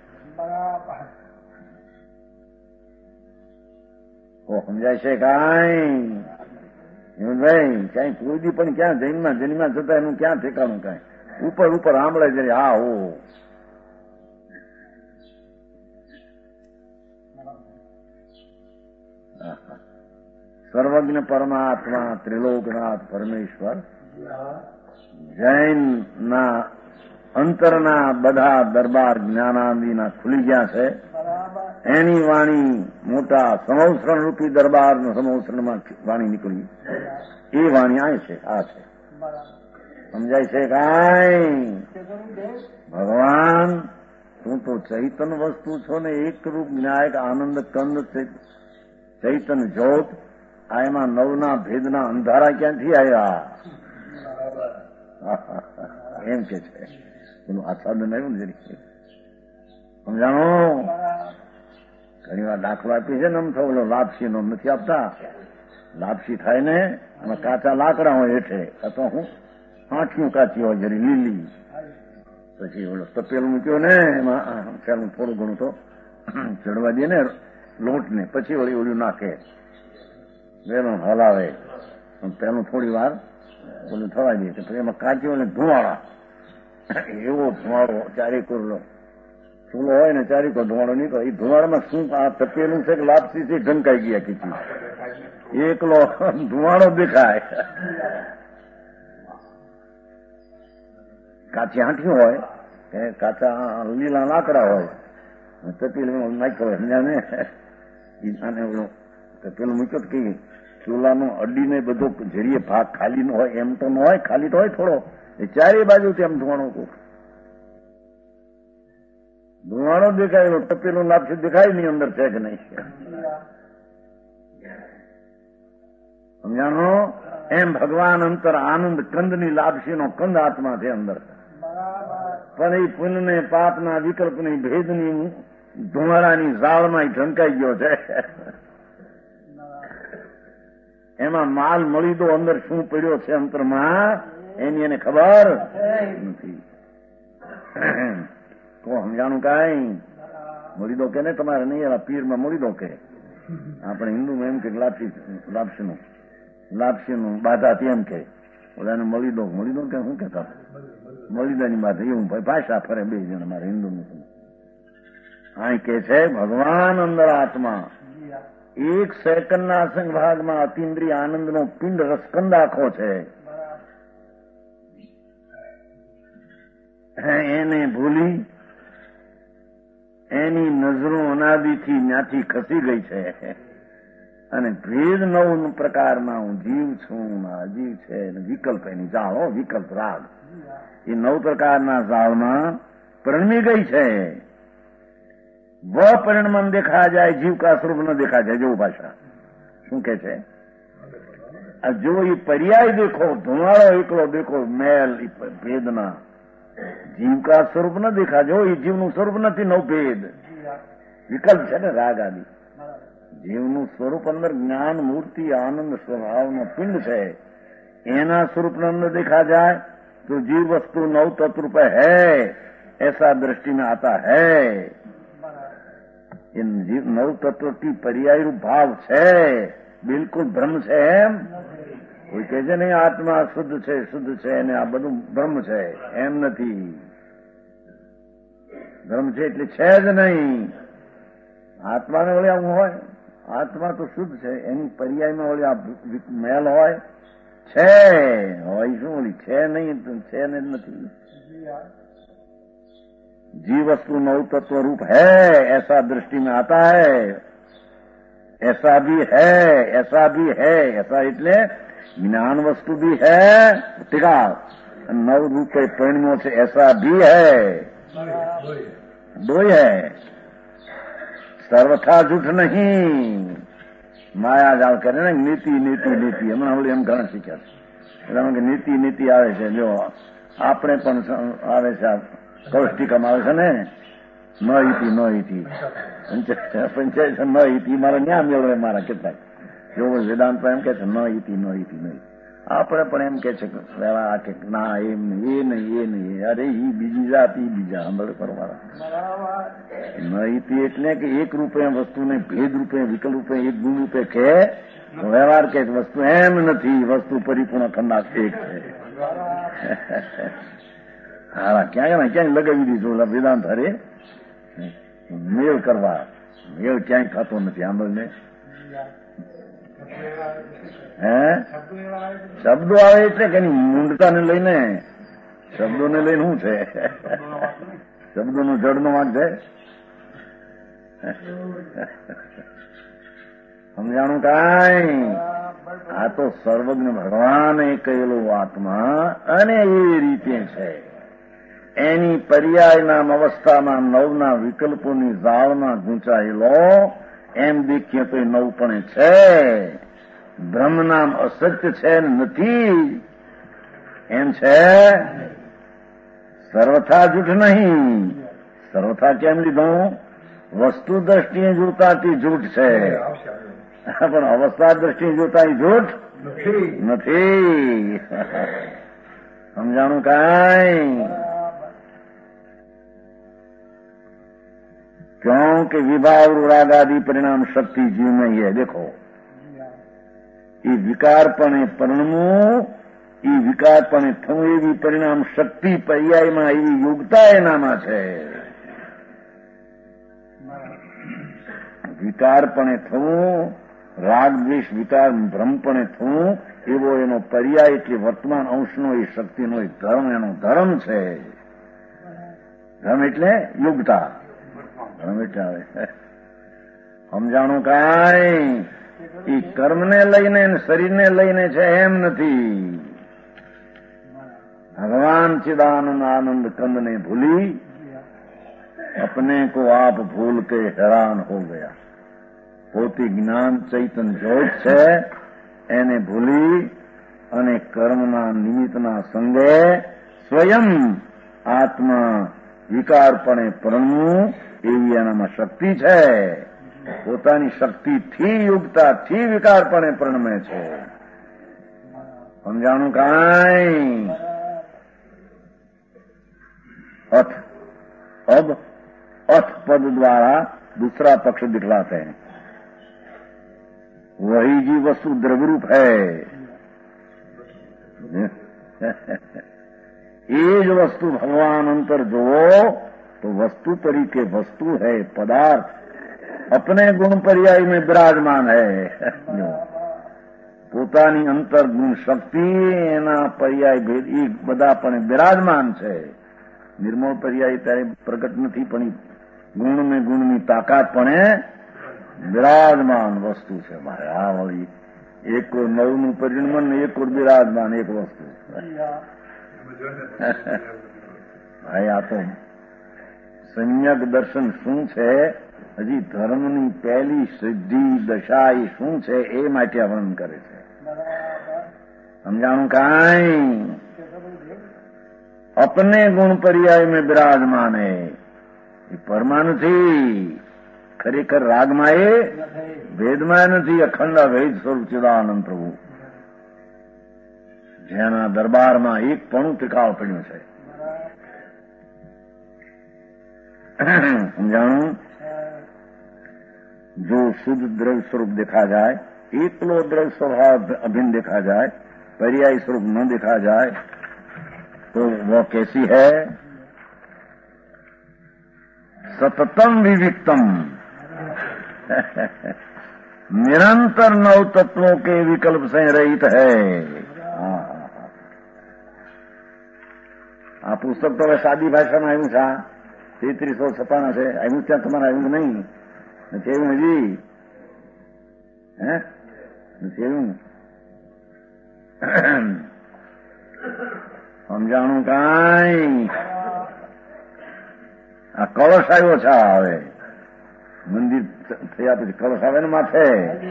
સમજાય છે કાંઈ? ભાઈ ક્યાંય કોઈ દી પણ ક્યાં જન્મમાં જતા એનું ક્યાં ઠેકાણું કાંઈ? ઉપર સાંભળે છે. હા હો સર્વજ્ઞ પરમાત્મા ત્રિલોકનાથ પરમેશ્વર જૈનના અંતરના બધા દરબાર જ્ઞાનાદિના ખુલી ગયા છે. એની વાણી મોટા સમવસરણ રૂપી દરબાર સમવસરણમાં વાણી નીકળી. એ વાણી આ છે, આ છે. સમજાય છે કાંઈ? ભગવાન તું તો ચૈતન વસ્તુ છો ને, એક રૂપ ન્યાયક આનંદ કંદ ચૈતન જ્યોત. આ એમાં નવના ભેદના અંધારા ક્યાંથી આવ્યા? એમ કે છે. એનું આસ્વાદન આવ્યું ને જરી સમજાણો. ઘણી વાર દાખલો આપી છે ને, આમ થયો લાપસી નો નથી આપતા. લાપસી થાય ને એમાં કાચા લાકડા હોય હેઠે, તો હું આંખિયું કાચી હોય જરી લીલી. પછી ઓલો તપેલું મૂક્યો ને એમાં પેલું થોડું ઘણું તો ચડવા દે ને લોટ ને, પછી વળી ઓલું નાખે, વેલો હલાવે, પેલું થોડી વાર ઓલું થવા દે, પછી એમાં કાચી ને ધુવાળા, એવો ધુવાળો ચારે કોરલો ચૂલો હોય ને ચારે કોર ધુવાળો નીકળે. એ ધુવાળામાં શું આ તપેલું છે કે લાપસી છે ઢંકાઈ ગયા ખીચી, એકલો ધુવાળો દેખાય. કાચી આંઠી હોય કે કાચા લીલા લાકડા હોય, તપેલું નાખ્યો હોય સમજાને, અને તપેલું મૂક્યો કે ચૂલાનો અડીને બધો જરીએ ભાગ ખાલી નો હોય, એમ તો ન હોય, ખાલી તો હોય થોડો, એ ચારે બાજુ તેમ ધુવાણો ધુવાણો દેખાય. તપેલું લાપસી દેખાય નહીં અંદર છે કે નહીં. સમજાણો? એમ ભગવાન અંતર આનંદ કંદની લાપસીનો કંદ આત્મા છે અંદર. પણ એ પુણ્યને, પાપના, વિકલ્પની, ભેદની ધુમાડાની ઝાળમાં ઢંકાઈ ગયો છે. એમાં માલ મળી દો અંદર શું પડ્યો છે અંતરમાં એની એને ખબર નથી. તો સમજાણું કાંઈ? મળી દો કે ને તમારે નહીં, એવા પીરમાં મળી દો કે. આપણે હિન્દુમાં એમ કે લાપસીનું બાધા તેમ કે ઓલાને મળી દો કે શું કેતા મળી દો ની બાધા, એવું ભાષા ફરે બે જણ મારે હિન્દુ મુસ્લિમ. અહીં કે છે ભગવાન અંદર આત્મા એક સેકન્ડના અસંગ ભાગમાં અતિન્દ્રિય આનંદનો પિંડ રસકંદ આખો છે. એને ભૂલી એની નજરો અનાદિથી ત્યાંથી ખસી ગઈ છે, અને ભેદ નવ પ્રકારના હું જીવ છું, અજીવ છે, વિકલ્પ એની જાળો, વિકલ્પ રાગ, એ નવ પ્રકારના જાળમાં પરિણમી ગઈ છે. વ પરિણમન દેખા જાય, જીવ કા સ્વરૂપ ન દેખા જાય. જેવું ભાષા શું કે છે? जो ये पर्याय देखो, धुआड़ो एकलो देखो, मैल भेदना, जीव का स्वरूप न देखा जो ये जीवનું સ્વરૂપ નથી, નવ ભેદ વિકલ્પ છે ને રાગ આદિ. જીવનું સ્વરૂપ અંદર જ્ઞાન મૂર્તિ આનંદ સ્વભાવનો પિંડ છે, એના સ્વરૂપને અંદર देखा जाए तो जीव वस्तु नव तत्व रूप है, ऐसा दृष्टि में आता है. इन जीव नव तत्व की पर्याय रूप भाव છે, બિલકુલ ભ્રમ છે એમ કોઈ કહે છે નહીં આત્મા શુદ્ધ છે અને આ બધું ભ્રમ છે, એમ નથી. ભ્રમ છે એટલે છે જ નહીં. આત્માને વળી આવું હોય, આત્મા તો શુદ્ધ છે, એની પર્યાયમાં વળી આ મેલ હોય છે, હોય શું વળી છે નહીં, છે ને નથી. जीव वस्तु नव तत्व रूप है, ऐसा दृष्टि में आता है. ऐसा भी है, ऐसा भी है, ऐसा એટલે ज्ञान वस्तु भी है, टीका नव रूप परिणमों से ऐसा भी है, दो ही है. सर्वथा झूठ नहीं. माया जाल करे ને નીતિ નીતિ નીતિ હમણાં ઓલી એમ ઘણા શીખ્યા છે એટલે નીતિ નીતિ આવે છે. જો આપણે પણ આવે છે, કૌષ્ટિકમ આવે છે ને, ન ઇતિ પંચાયત ન ઇતિ મારે ન્યા મેળવે મારા કેટલાક જો વેદાંત એમ કે છે ન ઇતિ નહીં. આપણે પણ એમ કે છે કે ના એમ નહીં, એ નહીં, અરે ઈ બીજી જાત, ઈ બીજા સાંભળે પરવાળા. ન ઇતિ એટલે કે એક રૂપે વસ્તુને ભેદ રૂપે વિકલ્પ રૂપે એક ગુણ રૂપે કે વ્યવહાર કે વસ્તુ એમ નથી, વસ્તુ પરિપૂર્ણ ખંડાસ એક છે. હા ક્યાંય લગાવી દીધું વેદાંત હરે મેળ કરવા, મેળ ક્યાંય થતો નથી. સાંભળને હે શબ્દો આવે એટલે કે એની મૂંડતાને લઈને, શબ્દોને લઈને શું છે, શબ્દોનો જડનો વાંક છે. સમજાણું કાંઈ? આ તો સર્વજ્ઞ ભગવાને કહેલો આત્મા અને એ રીતે છે. એની પર્યાયના અવસ્થામાં નવના વિકલ્પોની ઝાળમાં ગૂંચાયેલો એમ દેખીએ તો એ નવપણે છે. બ્રહ્મ નામ અસત્ય છે નથી, એમ છે. સર્વથા જૂઠ નહીં. સર્વથા કેમ લીધું? વસ્તુ દ્રષ્ટિએ જોતાથી જૂઠ છે, પણ અવસ્થા દ્રષ્ટિએ જોતા એ જૂઠ નથી. સમજાણું કાંઈ? क्योंकि विभाव राग आदि परिणाम शक्ति जीव में ही है. देखो ये विकारपणे परिणमવું, એ વિકારપણે થવું એવી પરિણામ શક્તિ પર્યાયમાં એવી યોગતા એનામાં છે. વિકારપણે થવું, રાગ દ્વેષ વિકાર ભ્રમપણે થવું એવો એનો પર્યાય એટલે વર્તમાન અંશનો એ શક્તિનો એક ધર્મ, એનો ધર્મ છે. ધર્મ એટલે યોગતા. સમજાણું કાંઈ? એ કર્મને લઈને શરીરને લઈને છે એમ નથી. भगवान चिदानंद आनंद कंद ने भूली, अपने को आप भूल के हैरान हो गया. પોતે જ્ઞાન ચૈતન જ્યોત છે એને ભૂલી અને કર્મના નિમિત્તના સંગે સ્વયં આત્મા વિકારપણે પરણવું એવી એનામાં શક્તિ છે. પોતાની શક્તિથી યુક્તાથી વિકારપણે પરણમે છે. સમજાણું કાંઈ? अथ अब अथ पद द्वारा दूसरा पक्ष दिखलाते हैं. वही जी वस्तु द्रव्य रूप है. ये जो वस्तु भगवान अंतर जो तो वस्तु तरीके वस्तु है, पदार्थ अपने गुण पर्याय में विराजमान है. પોતાની અંતર ગુણ શક્તિ એના પર્યાય ભેદ એ બધા પણ વિરાજમાન છે. નિર્મળ પર્યાય ત્યારે પ્રગટ નથી, પણ ગુણને ગુણની તાકાત પણ વિરાજમાન વસ્તુ છે. મારે આ વળી એક નવનું પરિણમન ને એક વિરાજમાન એક વસ્તુ. ભાઈ આ તો સંયક દર્શન શું છે, હજી ધર્મની પહેલી સિદ્ધિ દશા એ શું છે એ માટે વર્ણન કરે છે. સમજાણું કાંઈ अपने गुण पर्याय में विराजमान है परमाणु थी खरेखर रागમાં એ વેદમાં નથી અખંડ વેદ સ્વરૂપ ચિદાનંદ પ્રભુ જેના દરબારમાં એક પણ ટીકાવ પડ્યું છે સમજાણું जो शुद्ध द्रव्य स्वरूप देखा जाए एकलो द्रव्य स्वभाव अभिन्न देखा जाए पर्याय स्वरूप न देखा जाए तो वह कैसी है सततम विविक्तम निरंतर नव तत्वों के विकल्प से रहित है आ पुस्तक तो सादी भाषा में આવ્યું છે 3356 છે આવ્યું ત્યાં તમારે આવ્યું નહીં નથી આવ્યું હજી નથી આવ્યું સમજાણું કાંઈ આ કળશ આવ્યો છે હવે મંદિર થયા પછી કળશ આવે ને માથે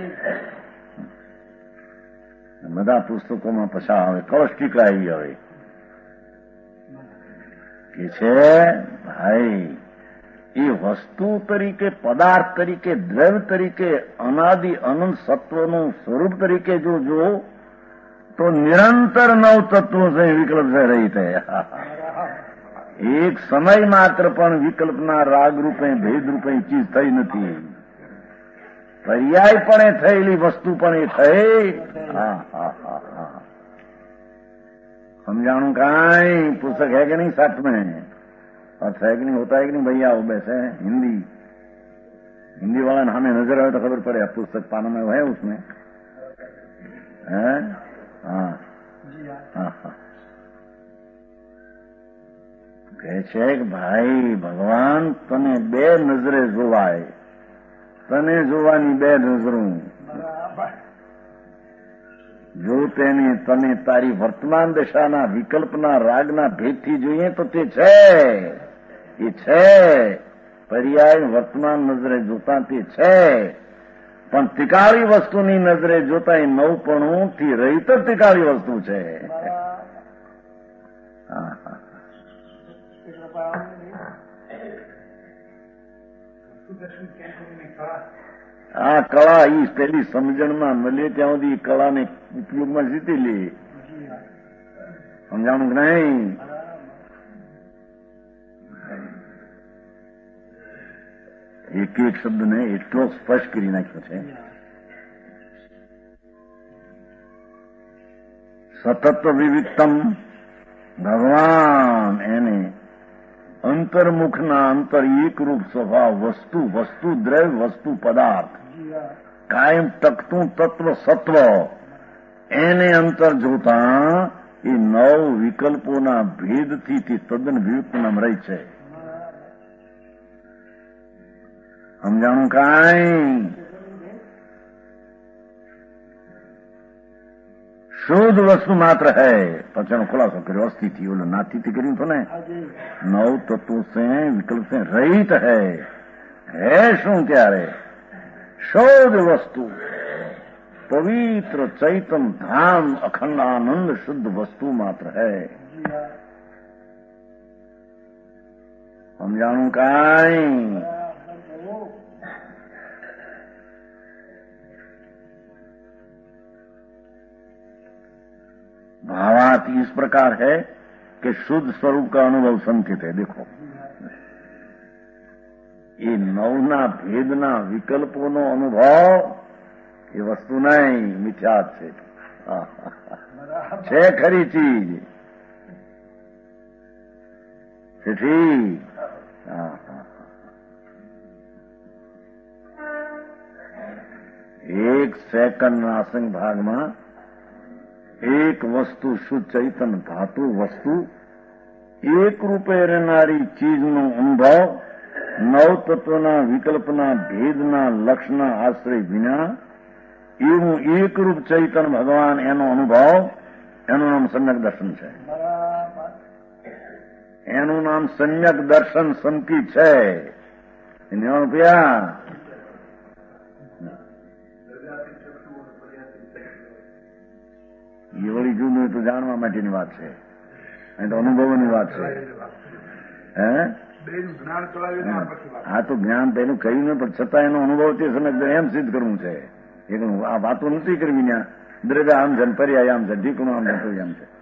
બધા પુસ્તકોમાં પછા આવે કળશ ટીકા આવી હવે કે છે ભાઈ એ વસ્તુ તરીકે પદાર્થ તરીકે દ્રવ્ય તરીકે અનાદિ અનંત સત્વનું સ્વરૂપ તરીકે જો तो निरंतर नव तत्वों से विकल्प से रहित है एक समय मात्र पण विकल्पना राग रूपे भेद रूपे चीज थई નથી पर्यायपणे થયેલી वस्तु पण એ થઈ समझाणु काई पुस्तक है कि नहीं साथ में और है कि नहीं होता है कि नहीं भैया वो बैसे हिंदी वाला ने हमें नजर आए तो खबर पड़े पुस्तक पाना में है उसमें है કહે છે કે ભાઈ ભગવાન તને બે નજરે જોવાય તને જોવાની બે નજરું જો તેને તને તારી વર્તમાન દશાના વિકલ્પના રાગના ભેદથી જોઈએ તો તે છે એ છે પર્યાય વર્તમાન નજરે જોતા તે છે પણ ટીકાળી વસ્તુની નજરે જોતા એ નવપણુંથી રહિત જ ટીકાળી વસ્તુ છે આ કળા ઈ પેલી સમજણમાં મળે ત્યાં સુધી કળાને ઉપયોગમાં જીતી લે સમજાણું કે નહીં એક એક શબ્દને એટલો સ્પષ્ટ કરી નાખ્યો છે સતત વિવિક્તમ ભગવાન એને અંતર્મુખના અંતર એકરૂપ સ્વભાવ વસ્તુ વસ્તુ દ્રવ્ય વસ્તુ પદાર્થ કાયમ ટકતું તત્વ સત્વ એને અંતર જોતા એ નવ વિકલ્પોના ભેદથી તે તદ્દન વિયુક્તમાં રહી છે સમજાણું કાંઈ શુદ્ધ વસ્તુ માત્ર है પછીનો ખુલાસો કર્યો અસ્થિથી ઓલો નાથીથી કર્યું તો ને નવ તત્વો से विकल्प से रहित है શું ત્યારે शुद्ध वस्तु पवित्र चैतन धाम अखंड आनंद शुद्ध वस्तु मात्र है समझाणु काई भावार्थ इस प्रकार है कि शुद्ध स्वरूप का अनुभव संकेत है देखो ये नवना भेदना विकल्पोनो अनुभव ये वस्तु नहीं मिथ्यात છે ખરી ચીજ છે ठीक एक सेकंड नासंग भाग में एक वस्तु शुद्ध चैतन्य धातु वस्तु एक रूपे रहनारी चीजनो अनुभव नव तत्वना विकल्पना भेदना लक्षना आश्रय विना એવું એક રૂપ ચૈતન્ય ભગવાન એનો અનુભવ એનું નામ સમ્યક દર્શન છે એનું નામ સમ્યક દર્શન સંકી છે રૂપિયા એ વળી જૂનું તો જાણવા માટેની વાત છે, અહીં તો અનુભવોની વાત છે. હે આ તો જ્ઞાન પેલું કહ્યું ને, પણ છતાં એનો અનુભવ તે સમય એમ સિદ્ધ કરવું છે. આ વાતો નથી કરવી ત્યાં દ્રવ્ય આમ છે, પર્યાય આમ છે, ઢીકણું આમ છે, આમ છે.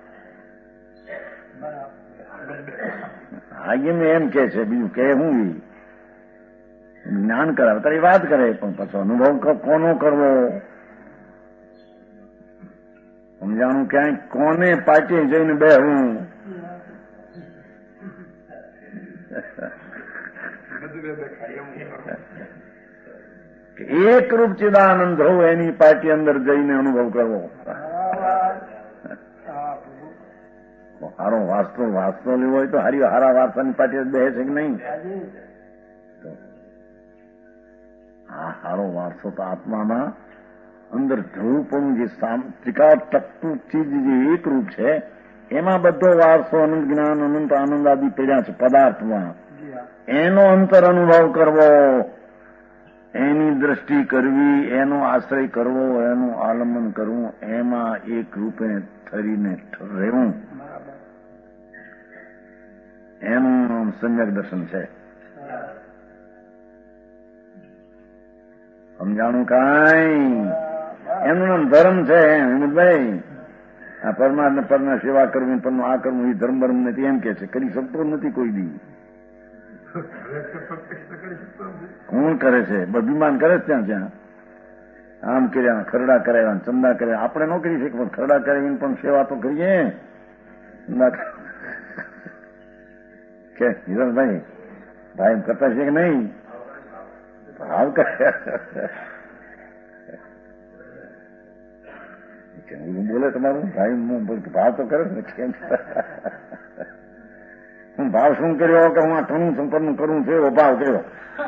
હાગીને એમ કે છે, બીજું કે હું જ્ઞાન કરાવે તારી વાત કરે, પણ પછી અનુભવ કોનો કરવો સમજાણું. ક્યાંય કોને પાટીએ જઈને બેહવું, એક રૂપ ચિદાનંદ હોવું એની પાર્ટી અંદર જઈને અનુભવ કરવો. હારો વાસ્તો લેવો હોય તો હારા વારસાની પાર્ટી બે છે કે નહીં? હા, હારો વારસો તો આત્મામાં અંદર ધ્રુવપણું જે ત્રિકાળ ટકતું ચીજ જે એક રૂપ છે એમાં બધો વારસો અનંત જ્ઞાન અનંત આનંદ આદિ પડ્યા છે પદાર્થમાં. એનો અંતર અનુભવ કરવો, એની દ્રષ્ટિ કરવી, એનો આશ્રય કરવો, એનું આલંબન કરવું, એમાં એક રૂપે ઠરીને રહેવું, એનું નામ સમ્યક દર્શન છે. સમજાણું કાંઈ? એનું નામ ધર્મ છે. હિંમતભાઈ, આ પરમાત્મા પરના સેવા કરવી, પરનું આ કરવું એ ધર્મ બર્મ નથી એમ કે છે. કરી શકતો નથી કોઈ દી. કોણ કરે છે? અભિમાન કરે છે ત્યાં આમ કર્યા, ખરડા કરાવ્યા, ચંદા કર્યા. આપણે ન કરી શકીએ, પણ ખરડા કરાવીને પણ સેવા તો કરીએ કે હિરણભાઈ ભાઈ કરતા છે કે નહીં? ભાવ બોલે તમારું ભાઈ ભાવ તો કરે ને. કેમ હું ભાવ શું કર્યો કે હું આ ઠણું સંપન્ન કરું છું એવો ભાવ કર્યો.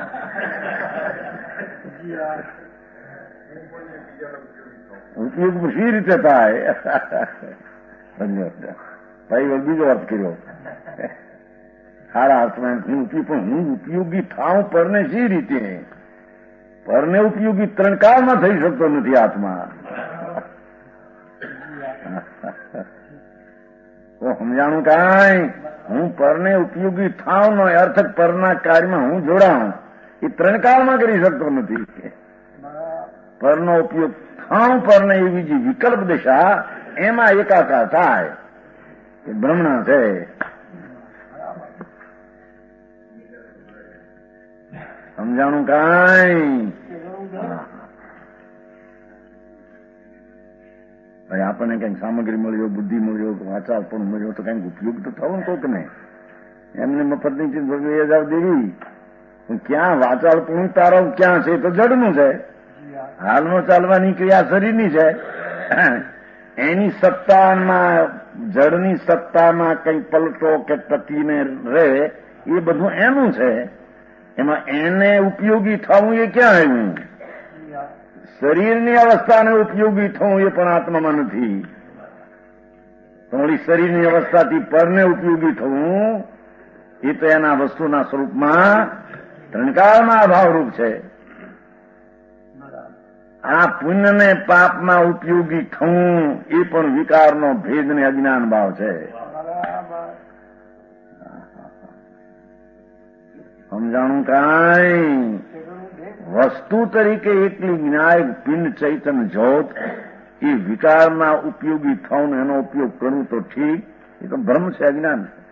ઉપયોગ સી રીતે થાય? ભાઈ બીજો અર્થ કર્યો સારા અર્થમાં પણ હું ઉપયોગી થાઉં પરને સી રીતે? પરને ઉપયોગી ત્રણ કાળમાં થઈ શકતો નથી આત્મા. સમજાણું કાંઈ? હું પરને ઉપયોગી થાઉં નો અર્થ પરના કાર્યમાં હું જોડાઉં એ ત્રણ કાળમાં કરી શકતો નથી. પરનો ઉપયોગ થાઉં પરને એવી જે વિકલ્પ દિશા એમાં એકાકાર થાય એ બ્રહ્મણા છે. સમજાણું કાંઈ? ભાઈ આપણને કંઈક સામગ્રી મળ્યો, બુદ્ધિ મળ્યો, વાચાલ પણ મળ્યો તો કંઈક ઉપયોગ તો થવો ને કોક ને. એમને મફતની ચીજ ભગવી હજાર દેવી, ક્યાં વાચાલ પણ તારો ક્યાં છે? તો જડનું છે. હાલમાં ચાલવાની ક્રિયા શરીરની છે. એની સત્તામાં, જડની સત્તામાં કંઈ પલટો કે ટકીને રહે એ બધું એનું છે. એમાં એને ઉપયોગી થવું એ ક્યાં આવ્યું? શરીરની અવસ્થાને ઉપયોગી થવું એ પણ આત્મામાં નથી. તમારી શરીરની અવસ્થાથી પરને ઉપયોગી થવું એ તો એના વસ્તુના સ્વરૂપમાં ત્રણકાળમાં અભાવરૂપ છે. આ પુણ્યને પાપમાં ઉપયોગી થવું એ પણ વિકારનો ભેદ ને અજ્ઞાન ભાવ છે. સમજાણું કાંઈ? વસ્તુ તરીકે એટલી જ્ઞાય પિંડ ચૈતન જ્યોત એ વિકારમાં ઉપયોગી થવું એનો ઉપયોગ કરવું તો ઠીક, એ તો ભ્રમ છે, અજ્ઞાન છે.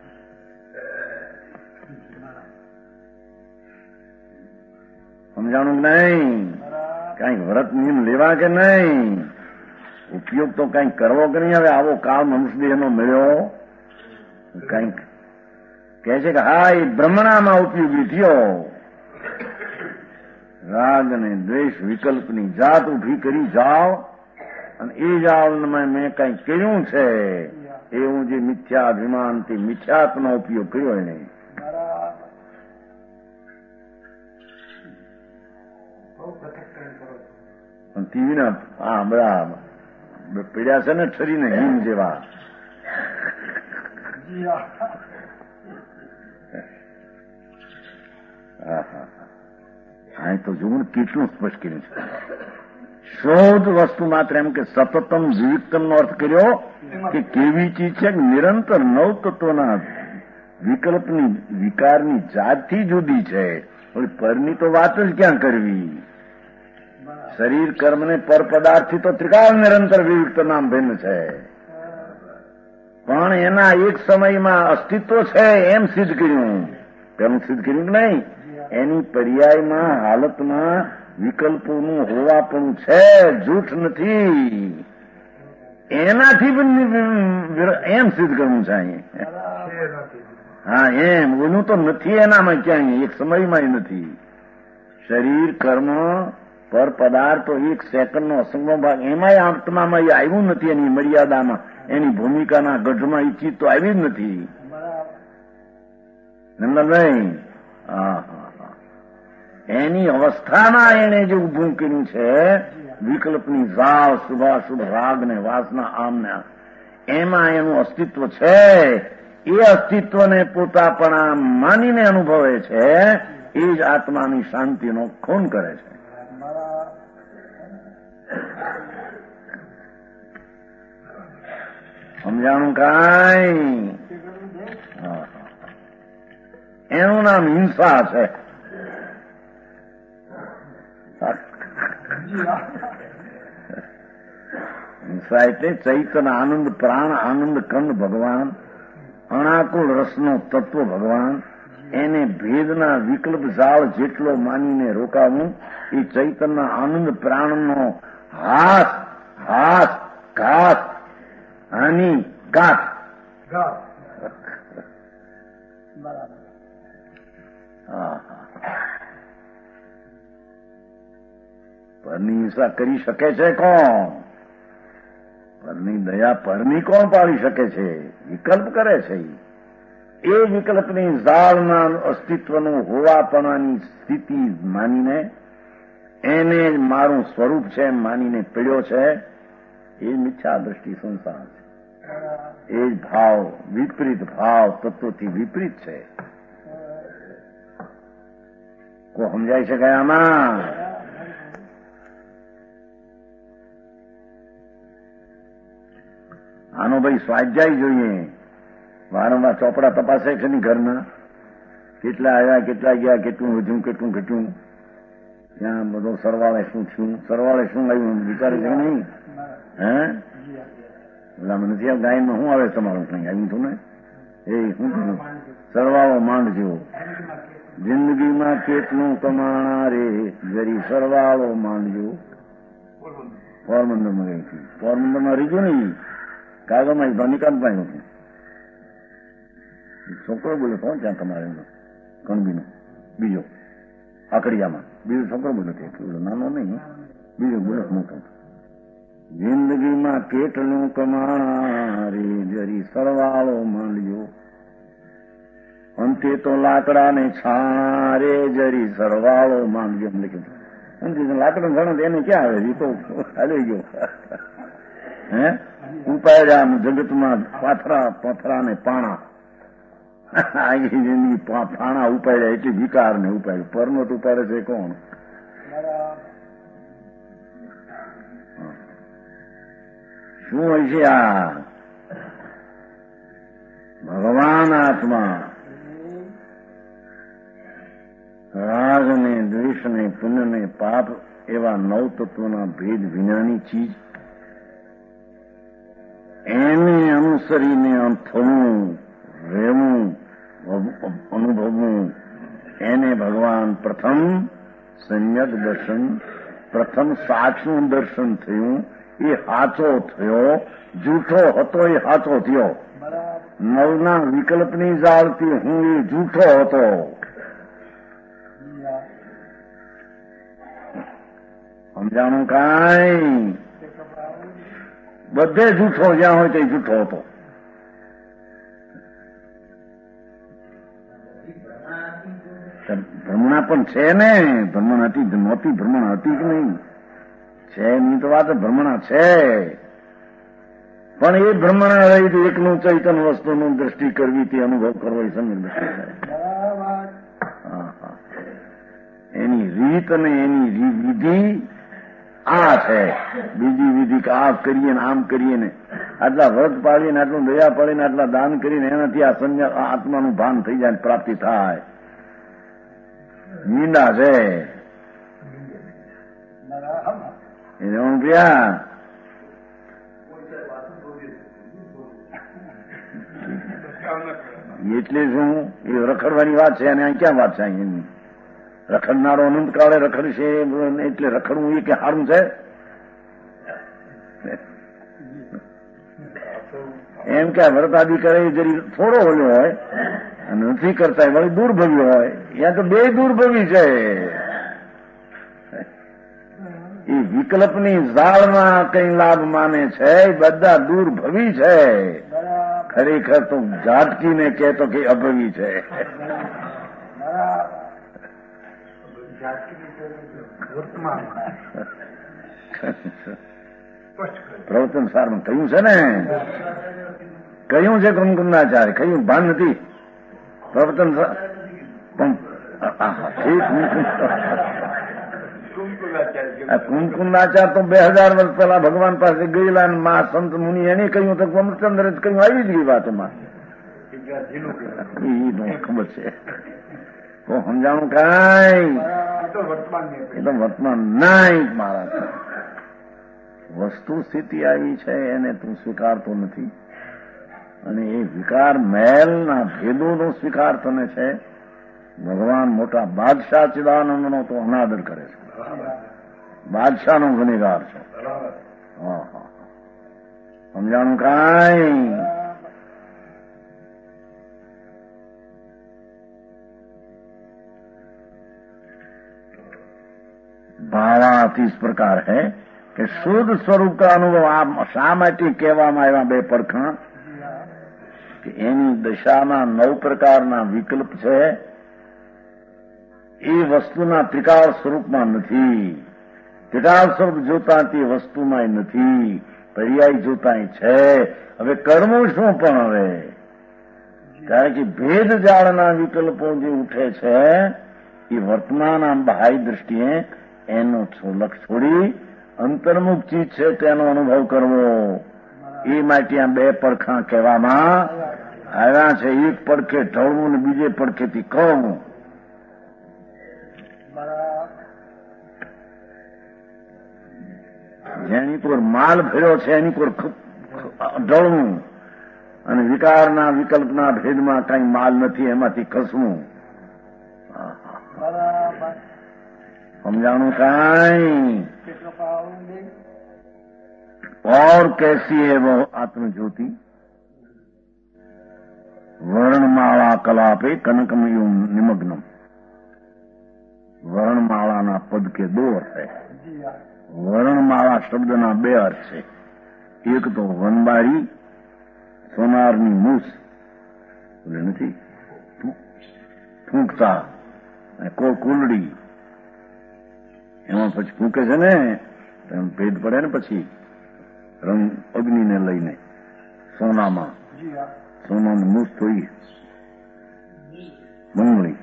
સમજાણું નહીં? કઈક વ્રત નિયમ લેવા કે નહીં? ઉપયોગ તો કઈક કરવો કે નહીં? હવે આવો કાળ મનુષ્યદેહનો મળ્યો, કઈક કહે છે કે હા એ બ્રહ્મણામાં ઉપયોગી થયો. રાગ અને દ્વેષ વિકલ્પની જાત ઉભી કરી જાઓ અને એ જાળમાં મેં કંઈ કર્યું છે એવું જે મિથ્યાભિમાનથી મિથ્યાત્મનો ઉપયોગ કર્યો એને. ટીવીના હા બધા પીડ્યા છે ને ઠરીને હિમ જેવા. હા તો જોવું કેટલું સ્પષ્ટ કર્યું છે. શોધ વસ્તુ માત્ર એમ કે સતતમ વિવિક્તમનો અર્થ કર્યો કે કેવી ચીજ છે કે નિરંતર નવ તત્વના વિકલ્પની વિકારની જાતથી જુદી છે. પરની તો વાત જ ક્યાં કરવી. શરીર કર્મને પર પદાર્થથી તો ત્રિકાળ નિરંતર વિવિક્ત નામ ભિન્ન છે, પણ એના એક સમયમાં અસ્તિત્વ છે એમ સિદ્ધ કર્યું. પેલું સિદ્ધ કર્યું કે નહીં, એની પર્યાયમાં હાલતમાં વિકલ્પોનું હોવાપણું છે, જૂઠ નથી. એનાથી એમ સિદ્ધ કરવું છે અહીં. હા, એમ ઓનું તો નથી એનામાં ક્યાંય, એક સમયમાં નથી. શરીર કર્મ પર પદાર્થ એક સેકન્ડનો અસંગનો ભાગ, એમાંય આત્મામાં એ આવ્યું નથી. એની મર્યાદામાં, એની ભૂમિકાના ગઢમાં ઈચ્છિત તો આવી જ નથી. નહીં, એની અવસ્થામાં એને જે ઉભું કર્યું છે વિકલ્પની ઝાળ, શુભાશુભ રાગ ને વાસના આમને, એમાં એનું અસ્તિત્વ છે. એ અસ્તિત્વને પોતાપણા માનીને અનુભવે છે. એ જ આત્માની શાંતિનો ખૂન કરે છે. સમજાણું કાંઈ? એનું નામ હિંસા છે. હિંસા એટલે ચૈતન આનંદ, પ્રાણ આનંદ, કંદ ભગવાન, અણાકુળ રસનો તત્વ ભગવાન, એને ભેદના વિકલ્પ ઝાળ જેટલો માનીને રોકાવું. એ ચૈતનના આનંદ પ્રાણનો હાથ હાથ ઘાત હાની ગાત. પરની હિંસા કરી શકે છે કોણ? પરની દયા પરની કોણ પાડી શકે છે? વિકલ્પ કરે છે. એ વિકલ્પની ઝાળના અસ્તિત્વનું હોવાપણાની સ્થિતિ માનીને, એને જ મારું સ્વરૂપ છે એમ માનીને પીડ્યો છે. એ મિથ્યા દ્રષ્ટિ સંસાર છે. એ જ ભાવ, વિપરીત ભાવ તત્વથી વિપરીત છે. કોઈ સમજાય છે આમાં? આનો ભાઈ સ્વાધ્યાય જોઈએ. વારંવાર ચોપડા તપાસે છે ને ઘરના, કેટલા આવ્યા, કેટલા ગયા, કેટલું વધ્યું, કેટલું ઘટ્યું, ત્યાં બધો સરવાળે શું થયું, સરવાળે શું આવ્યું વિચારે છે કે નહીં? હે એટલે નથી આ ગાયનમાં શું આવે તમારું કઈ આવ્યું હતું ને? એ શું થયું? સરવાળો માંડજો. જિંદગીમાં કેટલું કમાણા રે, જરી સરવાળો માંડજો. પોરબંદરમાં ગઈ હતી. પોરબંદરમાં રીજું નહીં, કાગળમાં ધનિકાંત ભાઈ હતું. છોકરો બોલ્યો કોણ ત્યાં તમારે કણબીનો બીજો આકડિયામાં બીજો છોકરો બોલ્યો એટલો નાનો નહીં, બીજો બોલ્યો મોટો. જિંદગીમાં કેટલું કમાણા રે, જરી સરવાળો માંડજો. અંતે તો લાકડા ને છાણા રે, જરી સરવાળો માંડજો. એમ લખ્યું. લાકડા છાણા એને ક્યાં આવે? એ તો હાલી ગયો. હે ઉપાડ્યા જગતમાં પાથરા પથરા ને પાણા. જિંદગી ફાણા ઉપાડ્યા એટલે વિકાર ને ઉપાડ્યું. પરમત ઉપાડે છે કોણ? શું હોય છે આ? ભગવાન આત્મા. રાગ ને દ્વેષ ને પુણ્ય ને પાપ એવા નવ તત્વના ભેદ વિનાની ચીજ, એને અનુસરીને થવું, રહેવું, અનુભવવું, એને ભગવાન પ્રથમ સમ્યક દર્શન, પ્રથમ સાચું દર્શન થયું. એ સાચો થયો. જૂઠો હતો એ સાચો થયો. નવના વિકલ્પની ઝાળથી હું એ જૂઠો હતો. સમજાણું કાંઈ? બધે જૂઠો જ્યાં હોય તે જૂઠો હતો. ભ્રમણા પણ છે ને, ભ્રમણ હતી નહોતી, ભ્રમણ હતી કે નહીં? છે એની તો વાત, ભ્રમણા છે. પણ એ ભ્રમણા રહી એકનું ચૈતન વસ્તુનું દ્રષ્ટિ કરવી, તે અનુભવ કરવો એ સમ્યક દ્રષ્ટિ થાય. એની રીત અને એની વિધિ આ છે બીજી વિધિ કે આ કરીએ ને આમ કરીએ ને આટલા વ્રત પાડીને આટલું દયા પાડીને આટલા દાન કરીને એનાથી આ સંજ્ઞા આત્માનું ભાન થઈ જાય પ્રાપ્તિ થાય. નિંદા છે એને હું ક્યાં એટલે શું એ રખડવાની વાત છે અને અહીં ક્યાં વાત છે? અહીં રખડનારો અનંત કાળે રખડશે એટલે રખડવું એ કે સારું છે? એમ કે વ્રતાદિ કરે જરી થોડો ઓલો હોય અને નથી કરતા વળી દુર્ભવી હોય. યા તો બે દુર્ભવી છે. એ વિકલ્પની ઝાડમાં કઈ લાભ માને છે એ બધા દુર્ભવી છે. ખરેખર તો ઝાટકીને કહેતો કે અભવી છે. પ્રવચન સારમાં કહ્યું છે ને, કહ્યું છે કુમકુંદાચાર્ય, કહ્યું ભાન નથી પ્રવચન કુમકુંદાચાર્ય તો 2000 વર્ષ પહેલા ભગવાન પાસે ગયેલા મા સંત મુનિ એને કહ્યું તો કુમચંદ્ર જ કહ્યું આવી જ ગઈ વાતોમાં. ખબર છે તો સમજાણું કાંઈ એ તો વર્તમાન નાઈ મારા વસ્તુ સ્થિતિ આવી છે એને તું સ્વીકારતો નથી અને એ વિકાર મેલના ભેદોનો સ્વીકાર તને છે. ભગવાન મોટા બાદશાહ ચિદાનંદનો તો અનાદર કરે છે. બાદશાહનો ગુનેગાર છે. સમજાણું કાંઈ? भावार्थ इस प्रकार है कि शुद्ध स्वरूप का अनुभव आप शा માટે કહેવામાં આવ્યા બે પડખાં કે એની દશાના 9 પ્રકારના વિકલ્પ છે. એ વસ્તુના ત્રિકાળ સ્વરૂપમાં નથી. ત્રિકાળ સ્વરૂપ જોતા તે વસ્તુમાં નથી. પર્યાય જોતા છે. હવે કરવું શું પણ હવે? કારણ કે ભેદ જાળના વિકલ્પો જે ઉઠે છે એ વર્તમાન આમ બાહ્ય દ્રષ્ટિએ એનો લક્ષ છોડી અંતર્મુખ ચીજ છે તેનો અનુભવ કરવો. એ માટે આ બે પડખાં કહેવામાં આવ્યા છે. એક પડખે ઢળવું ને બીજે પડખેથી કહવું. જેની કોર માલ ભર્યો છે એની કોર ઢળવું અને વિકારના વિકલ્પના ભેદમાં કઈ માલ નથી એમાંથી ખસવું. समझाणु काई और कैसी है वो आत्मज्योति? वर्णमाला कलापे कनकमयु निमग्नम. વર્ણમાળાના પદ કે 2 અર્થ છે. વર્ણમાળા શબ્દના 2 અર્થ છે. એક તો વનબારી સોનારની મૂસ બોલે નથી ફૂંકતા કોઈ કુલડી એમાં પછી ફૂંકે છે ને એમ ભેદ પડે ને પછી રંગ અગ્નિને લઈને સોનામાં સોનાની મૂસ થોઈ બંગડી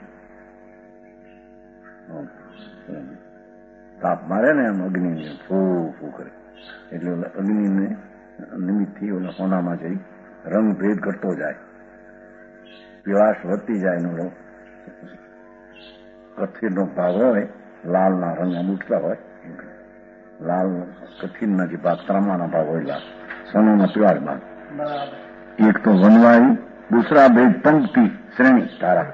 તાપ મારે ને એમ અગ્નિને ફૂ ફૂ કરે એટલે અગ્નિને નિમિત્તથી ઓલા સોનામાં જઈ રંગ ભેદ કરતો જાય. પીળાશ વધતી જાય એનો કથિરનો ભાગ હોય લાલના રંગમાં ઉઠતા હોય લાલ કથિરના જે ભાગ ત્રામાના ભાગ હોય લાલ સોનાના પીળાશ ભાગ. એક તો વનવાઈ दूसरा भेद पंक्ति श्रेणी तारा.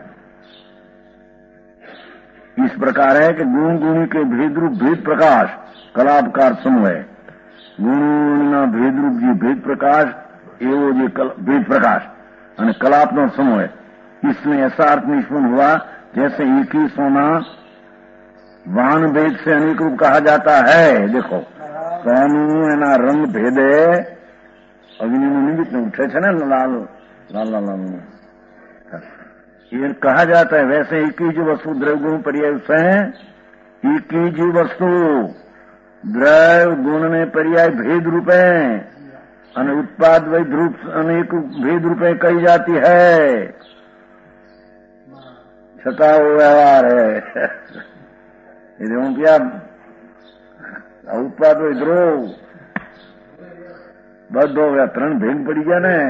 इस प्रकार है कि गुण गुणी के भेद रूप भेद प्रकाश कलापकार समन्वय. गुणोना भेद रूप जी भेद प्रकाश एवो जी भेद प्रकाश અને કલાપનો સમન્વય. इसमें ऐसा अर्थ निष्पन्न हुआ जैसे एक ही सोना वान भेद से अनेक रूप कहा जाता है. देखो सोनू एना रंग भेदे अग्निનું નિમિત્ત ઉઠે છે ને લાલ लाल लाल लाल ये कहा जाता है. वैसे एक ही जो वस्तु द्रव्य गुण पर्याय से एक ही जो वस्तु द्रव्य गुण ने पर्याय भेद रूपे અને ઉત્પાદ વૈધ રૂપ અનેક ભેદ રૂપે કહી જાતી है. છતાં वो व्यवहार है. હું ક્યાં ઉત્પાદ હોય ધ્રુવ બધો હવે 3 ભેગ પડી ગયા ને.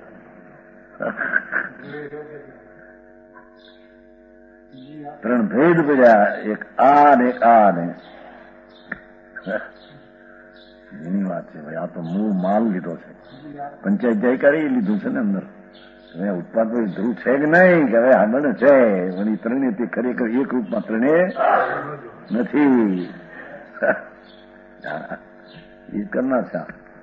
ત્રણ ભેદ પડ્યા, એક આ ને એક આ ને. એની વાત છે ભાઈ, આ તો મૂળ માલ લીધો છે. પંચાયત જાય કરી લીધું છે ને અંદર. હવે ઉત્પાદ ધ્રુવ છે કે નહીં કે હવે આગળ છે, પણ એ ત્રણે તે ખરેખર એક રૂપમાં ત્રણે નથી. એ કરનાર છે.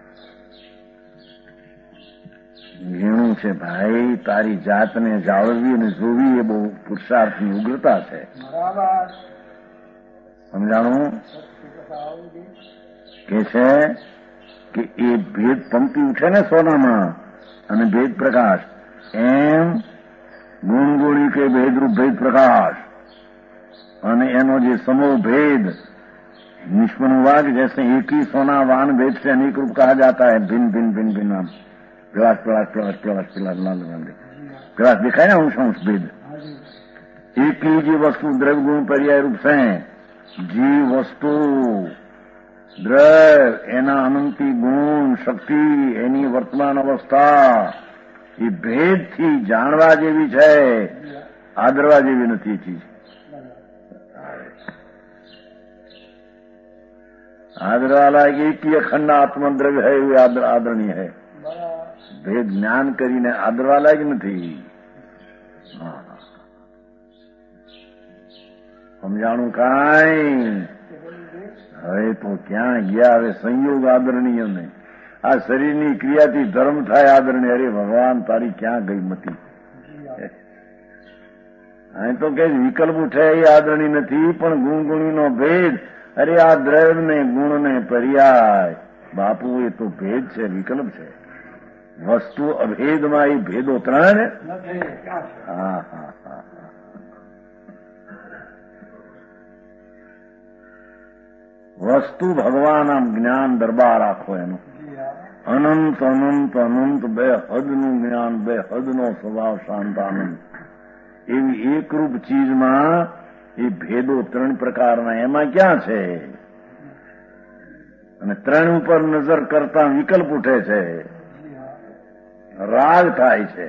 ઘણું છે ભાઈ, તારી જાતને જાળવવી અને જોવી એ બહુ પુરુષાર્થની ઉગ્રતા છે. સમજાણું કે છે કે એ ભેદ પંક્તિ ઉઠે ને સોનામાં અને ભેદ પ્રકાશ, એમ ગુણગુણી કે ભેદરૂપ ભેદ પ્રકાશ અને એનો જે समूह भेद निष्पन्न हुआ कि जैसे एक ही सोना वान भेद से अनेक रूप कहा जाता है, भिन्न भिन्न भिन्न भिन्न नाम, प्रकाश प्रकाश प्रकाश प्रकाश प्रकाश दिखाए ना अंश अंश भेद. एक ही जी वस्तु द्रव्य गुण पर्याय रूप से जी वस्तु દ્રવ્ય એના અનંતી ગુણ શક્તિ એની વર્તમાન અવસ્થા એ ભેદથી જાણવા જેવી છે, આદરવા જેવી નથી. ચીજ आदरा लायक एक ही अखंड आत्मा द्रव्य है, वो आदरणीय है. भेद ज्ञान કરીને આદરવા લાયક નથી. સમજાણું કાંઈ? હવે તો ક્યાં ગયા? હવે સંયોગ આદરણીય ને આ શરીરની ક્રિયાથી ધર્મ થાય આદરણીય. અરે ભગવાન તારી ક્યાં ગઈ મતી? અહીં તો કે વિકલ્પ ઉઠે એ આદરણી નથી, પણ ગુણગુણીનો ભેદ. અરે આ દ્રવ્ય ને ગુણ ને પર્યાય બાપુ એ તો ભેદ છે, વિકલ્પ છે. વસ્તુ અભેદમાં એ ભેદો ત્રણ. હા હા હા. વસ્તુ ભગવાન આમ જ્ઞાન દરબાર આખો એનો અનંત અનંત અનંત બે હદનું જ્ઞાન, બે હદનો સ્વભાવ શાંત આનંદ. એવી એકરૂપ ચીજમાં એ ભેદો 3 પ્રકારના એમાં ક્યાં છે? અને 3 ઉપર નજર કરતા વિકલ્પ ઉઠે છે, રાગ થાય છે.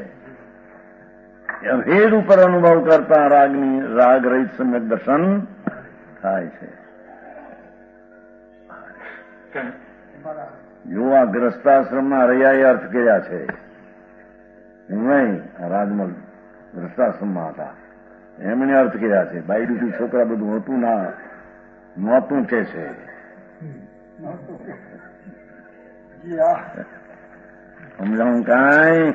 ભેદ ઉપર અનુભવ કરતા રાગ રહિત સમ્યક દર્શન થાય છે. જો આ ગ્રસ્તાશ્રમમાં રહ્યા એ અર્થ કર્યા છે નહીં. રાજમલ ગ્રસ્તાશ્રમમાં હતા, એમણે અર્થ કર્યા છે. બાયડીથી છોકરા બધું હતું ના નહોતું કે છે. સમજાવું કાંઈ?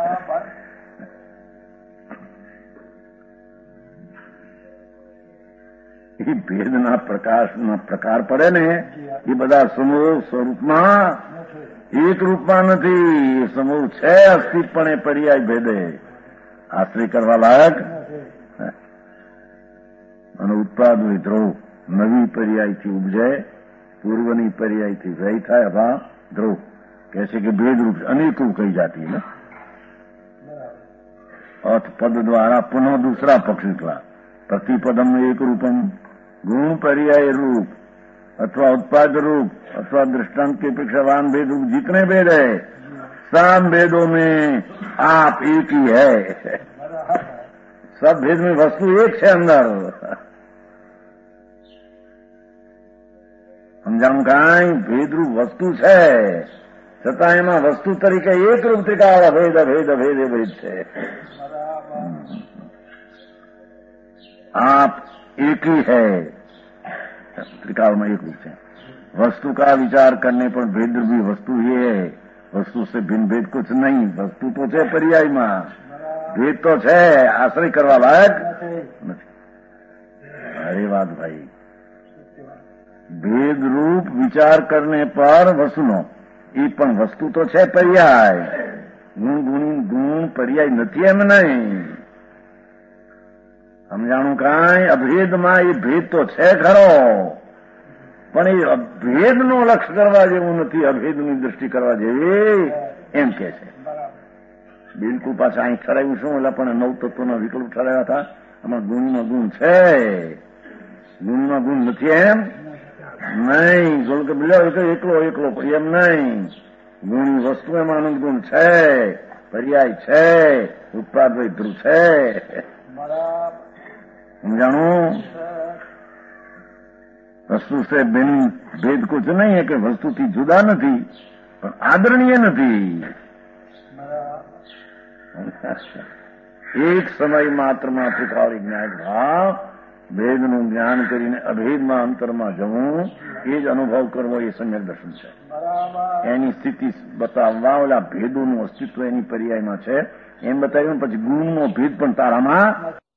એ ભેદના પ્રકાશના પ્રકાર પડે ને એ બધા સમૂહ સ્વરૂપમાં એક રૂપમાં નથી. સમૂહ છે અસ્તિત્વ પણ એ પર્યાય ભેદે આશ્રય કરવા લાયક. અને ઉત્પાદ ધ્રુવ નવી પર્યાયથી ઉપજે, પૂર્વની પર્યાયથી વ્યય થાય. અથવા ધ્રુવ કહે છે કે ભેદરૂપ અનેક રૂપ કઈ જાતી ને અર્થ પદ દ્વારા પુનઃ दूसरा पक्ष निकला. प्रतिपदम एक रूपम गुण पर्याय रूप अथवा उत्पाद रूप अथवा दृष्टांत के अपेक्षावान भेद रूप जितने भेद है सब भेदों में आप एक ही है. सब भेद में वस्तु एक है अंदर. સમજાણું કાંઈ? ભેદરૂપ વસ્તુ છે છતાં એમાં વસ્તુ તરીકે એક રૂપ ત્રિકાળ અભેદ અભેદ અભેદ એ ભેદ છે. आप एक ही है, त्रिकाल में एक रूप है. वस्तु का विचार करने पर भेद भी वस्तु ही है. वस्तु से भिन्न भेद कुछ नहीं. वस्तु तो है पर्याय में, भेद तो है आश्रय करवा लायक नहीं. अरे बात भाई, भेद रूप विचार करने पर वस्तुनो એ પણ વસ્તુ તો છે પર્યાય. ગુણ ગુણી ગુણ પર્યાય નથી એમ નહીં. સમજાણું કાંઈ? અભેદમાં એ ભેદ તો છે ખરો, પણ એ અભેદનો લક્ષ્ય કરવા જેવું નથી, અભેદની દ્રષ્ટિ કરવા જેવી એમ કે છે. બિલકુલ પાછા અહીં ઠરાવ્યું શું? એટલે પણ 9 તત્વોના વિકલ્પ ઠરાવ્યા હતા. આમાં ગુણમાં ગુણ છે, ગુણમાં ગુણ નથી એમ. નહીં જોડું કે બોલ્યો એકલો એકલો એમ નહીં. ગુણ વસ્તુ એમાં આનંદ ગુણ છે, પર્યાય છે, ઉત્પાદ ધ્રુવ છે. સમજાણું? વસ્તુ से भिन्न भेद कुछ नहीं है कि वस्तुથી જુદા નથી પણ આદરણીય નથી. એક સમય માત્રમાં ત્રિકાળી જ્ઞાન ભાવ ભેદનું જ્ઞાન કરીને અભેદમાં અંતરમાં જવું એ જ અનુભવ કરવો એ સમ્યક દર્શન છે. એની સ્થિતિ બતાવવા ઓલા ભેદોનું અસ્તિત્વ એની પર્યાયમાં છે એમ બતાવ્યું. પછી ગુણનો ભેદ પણ તારામાં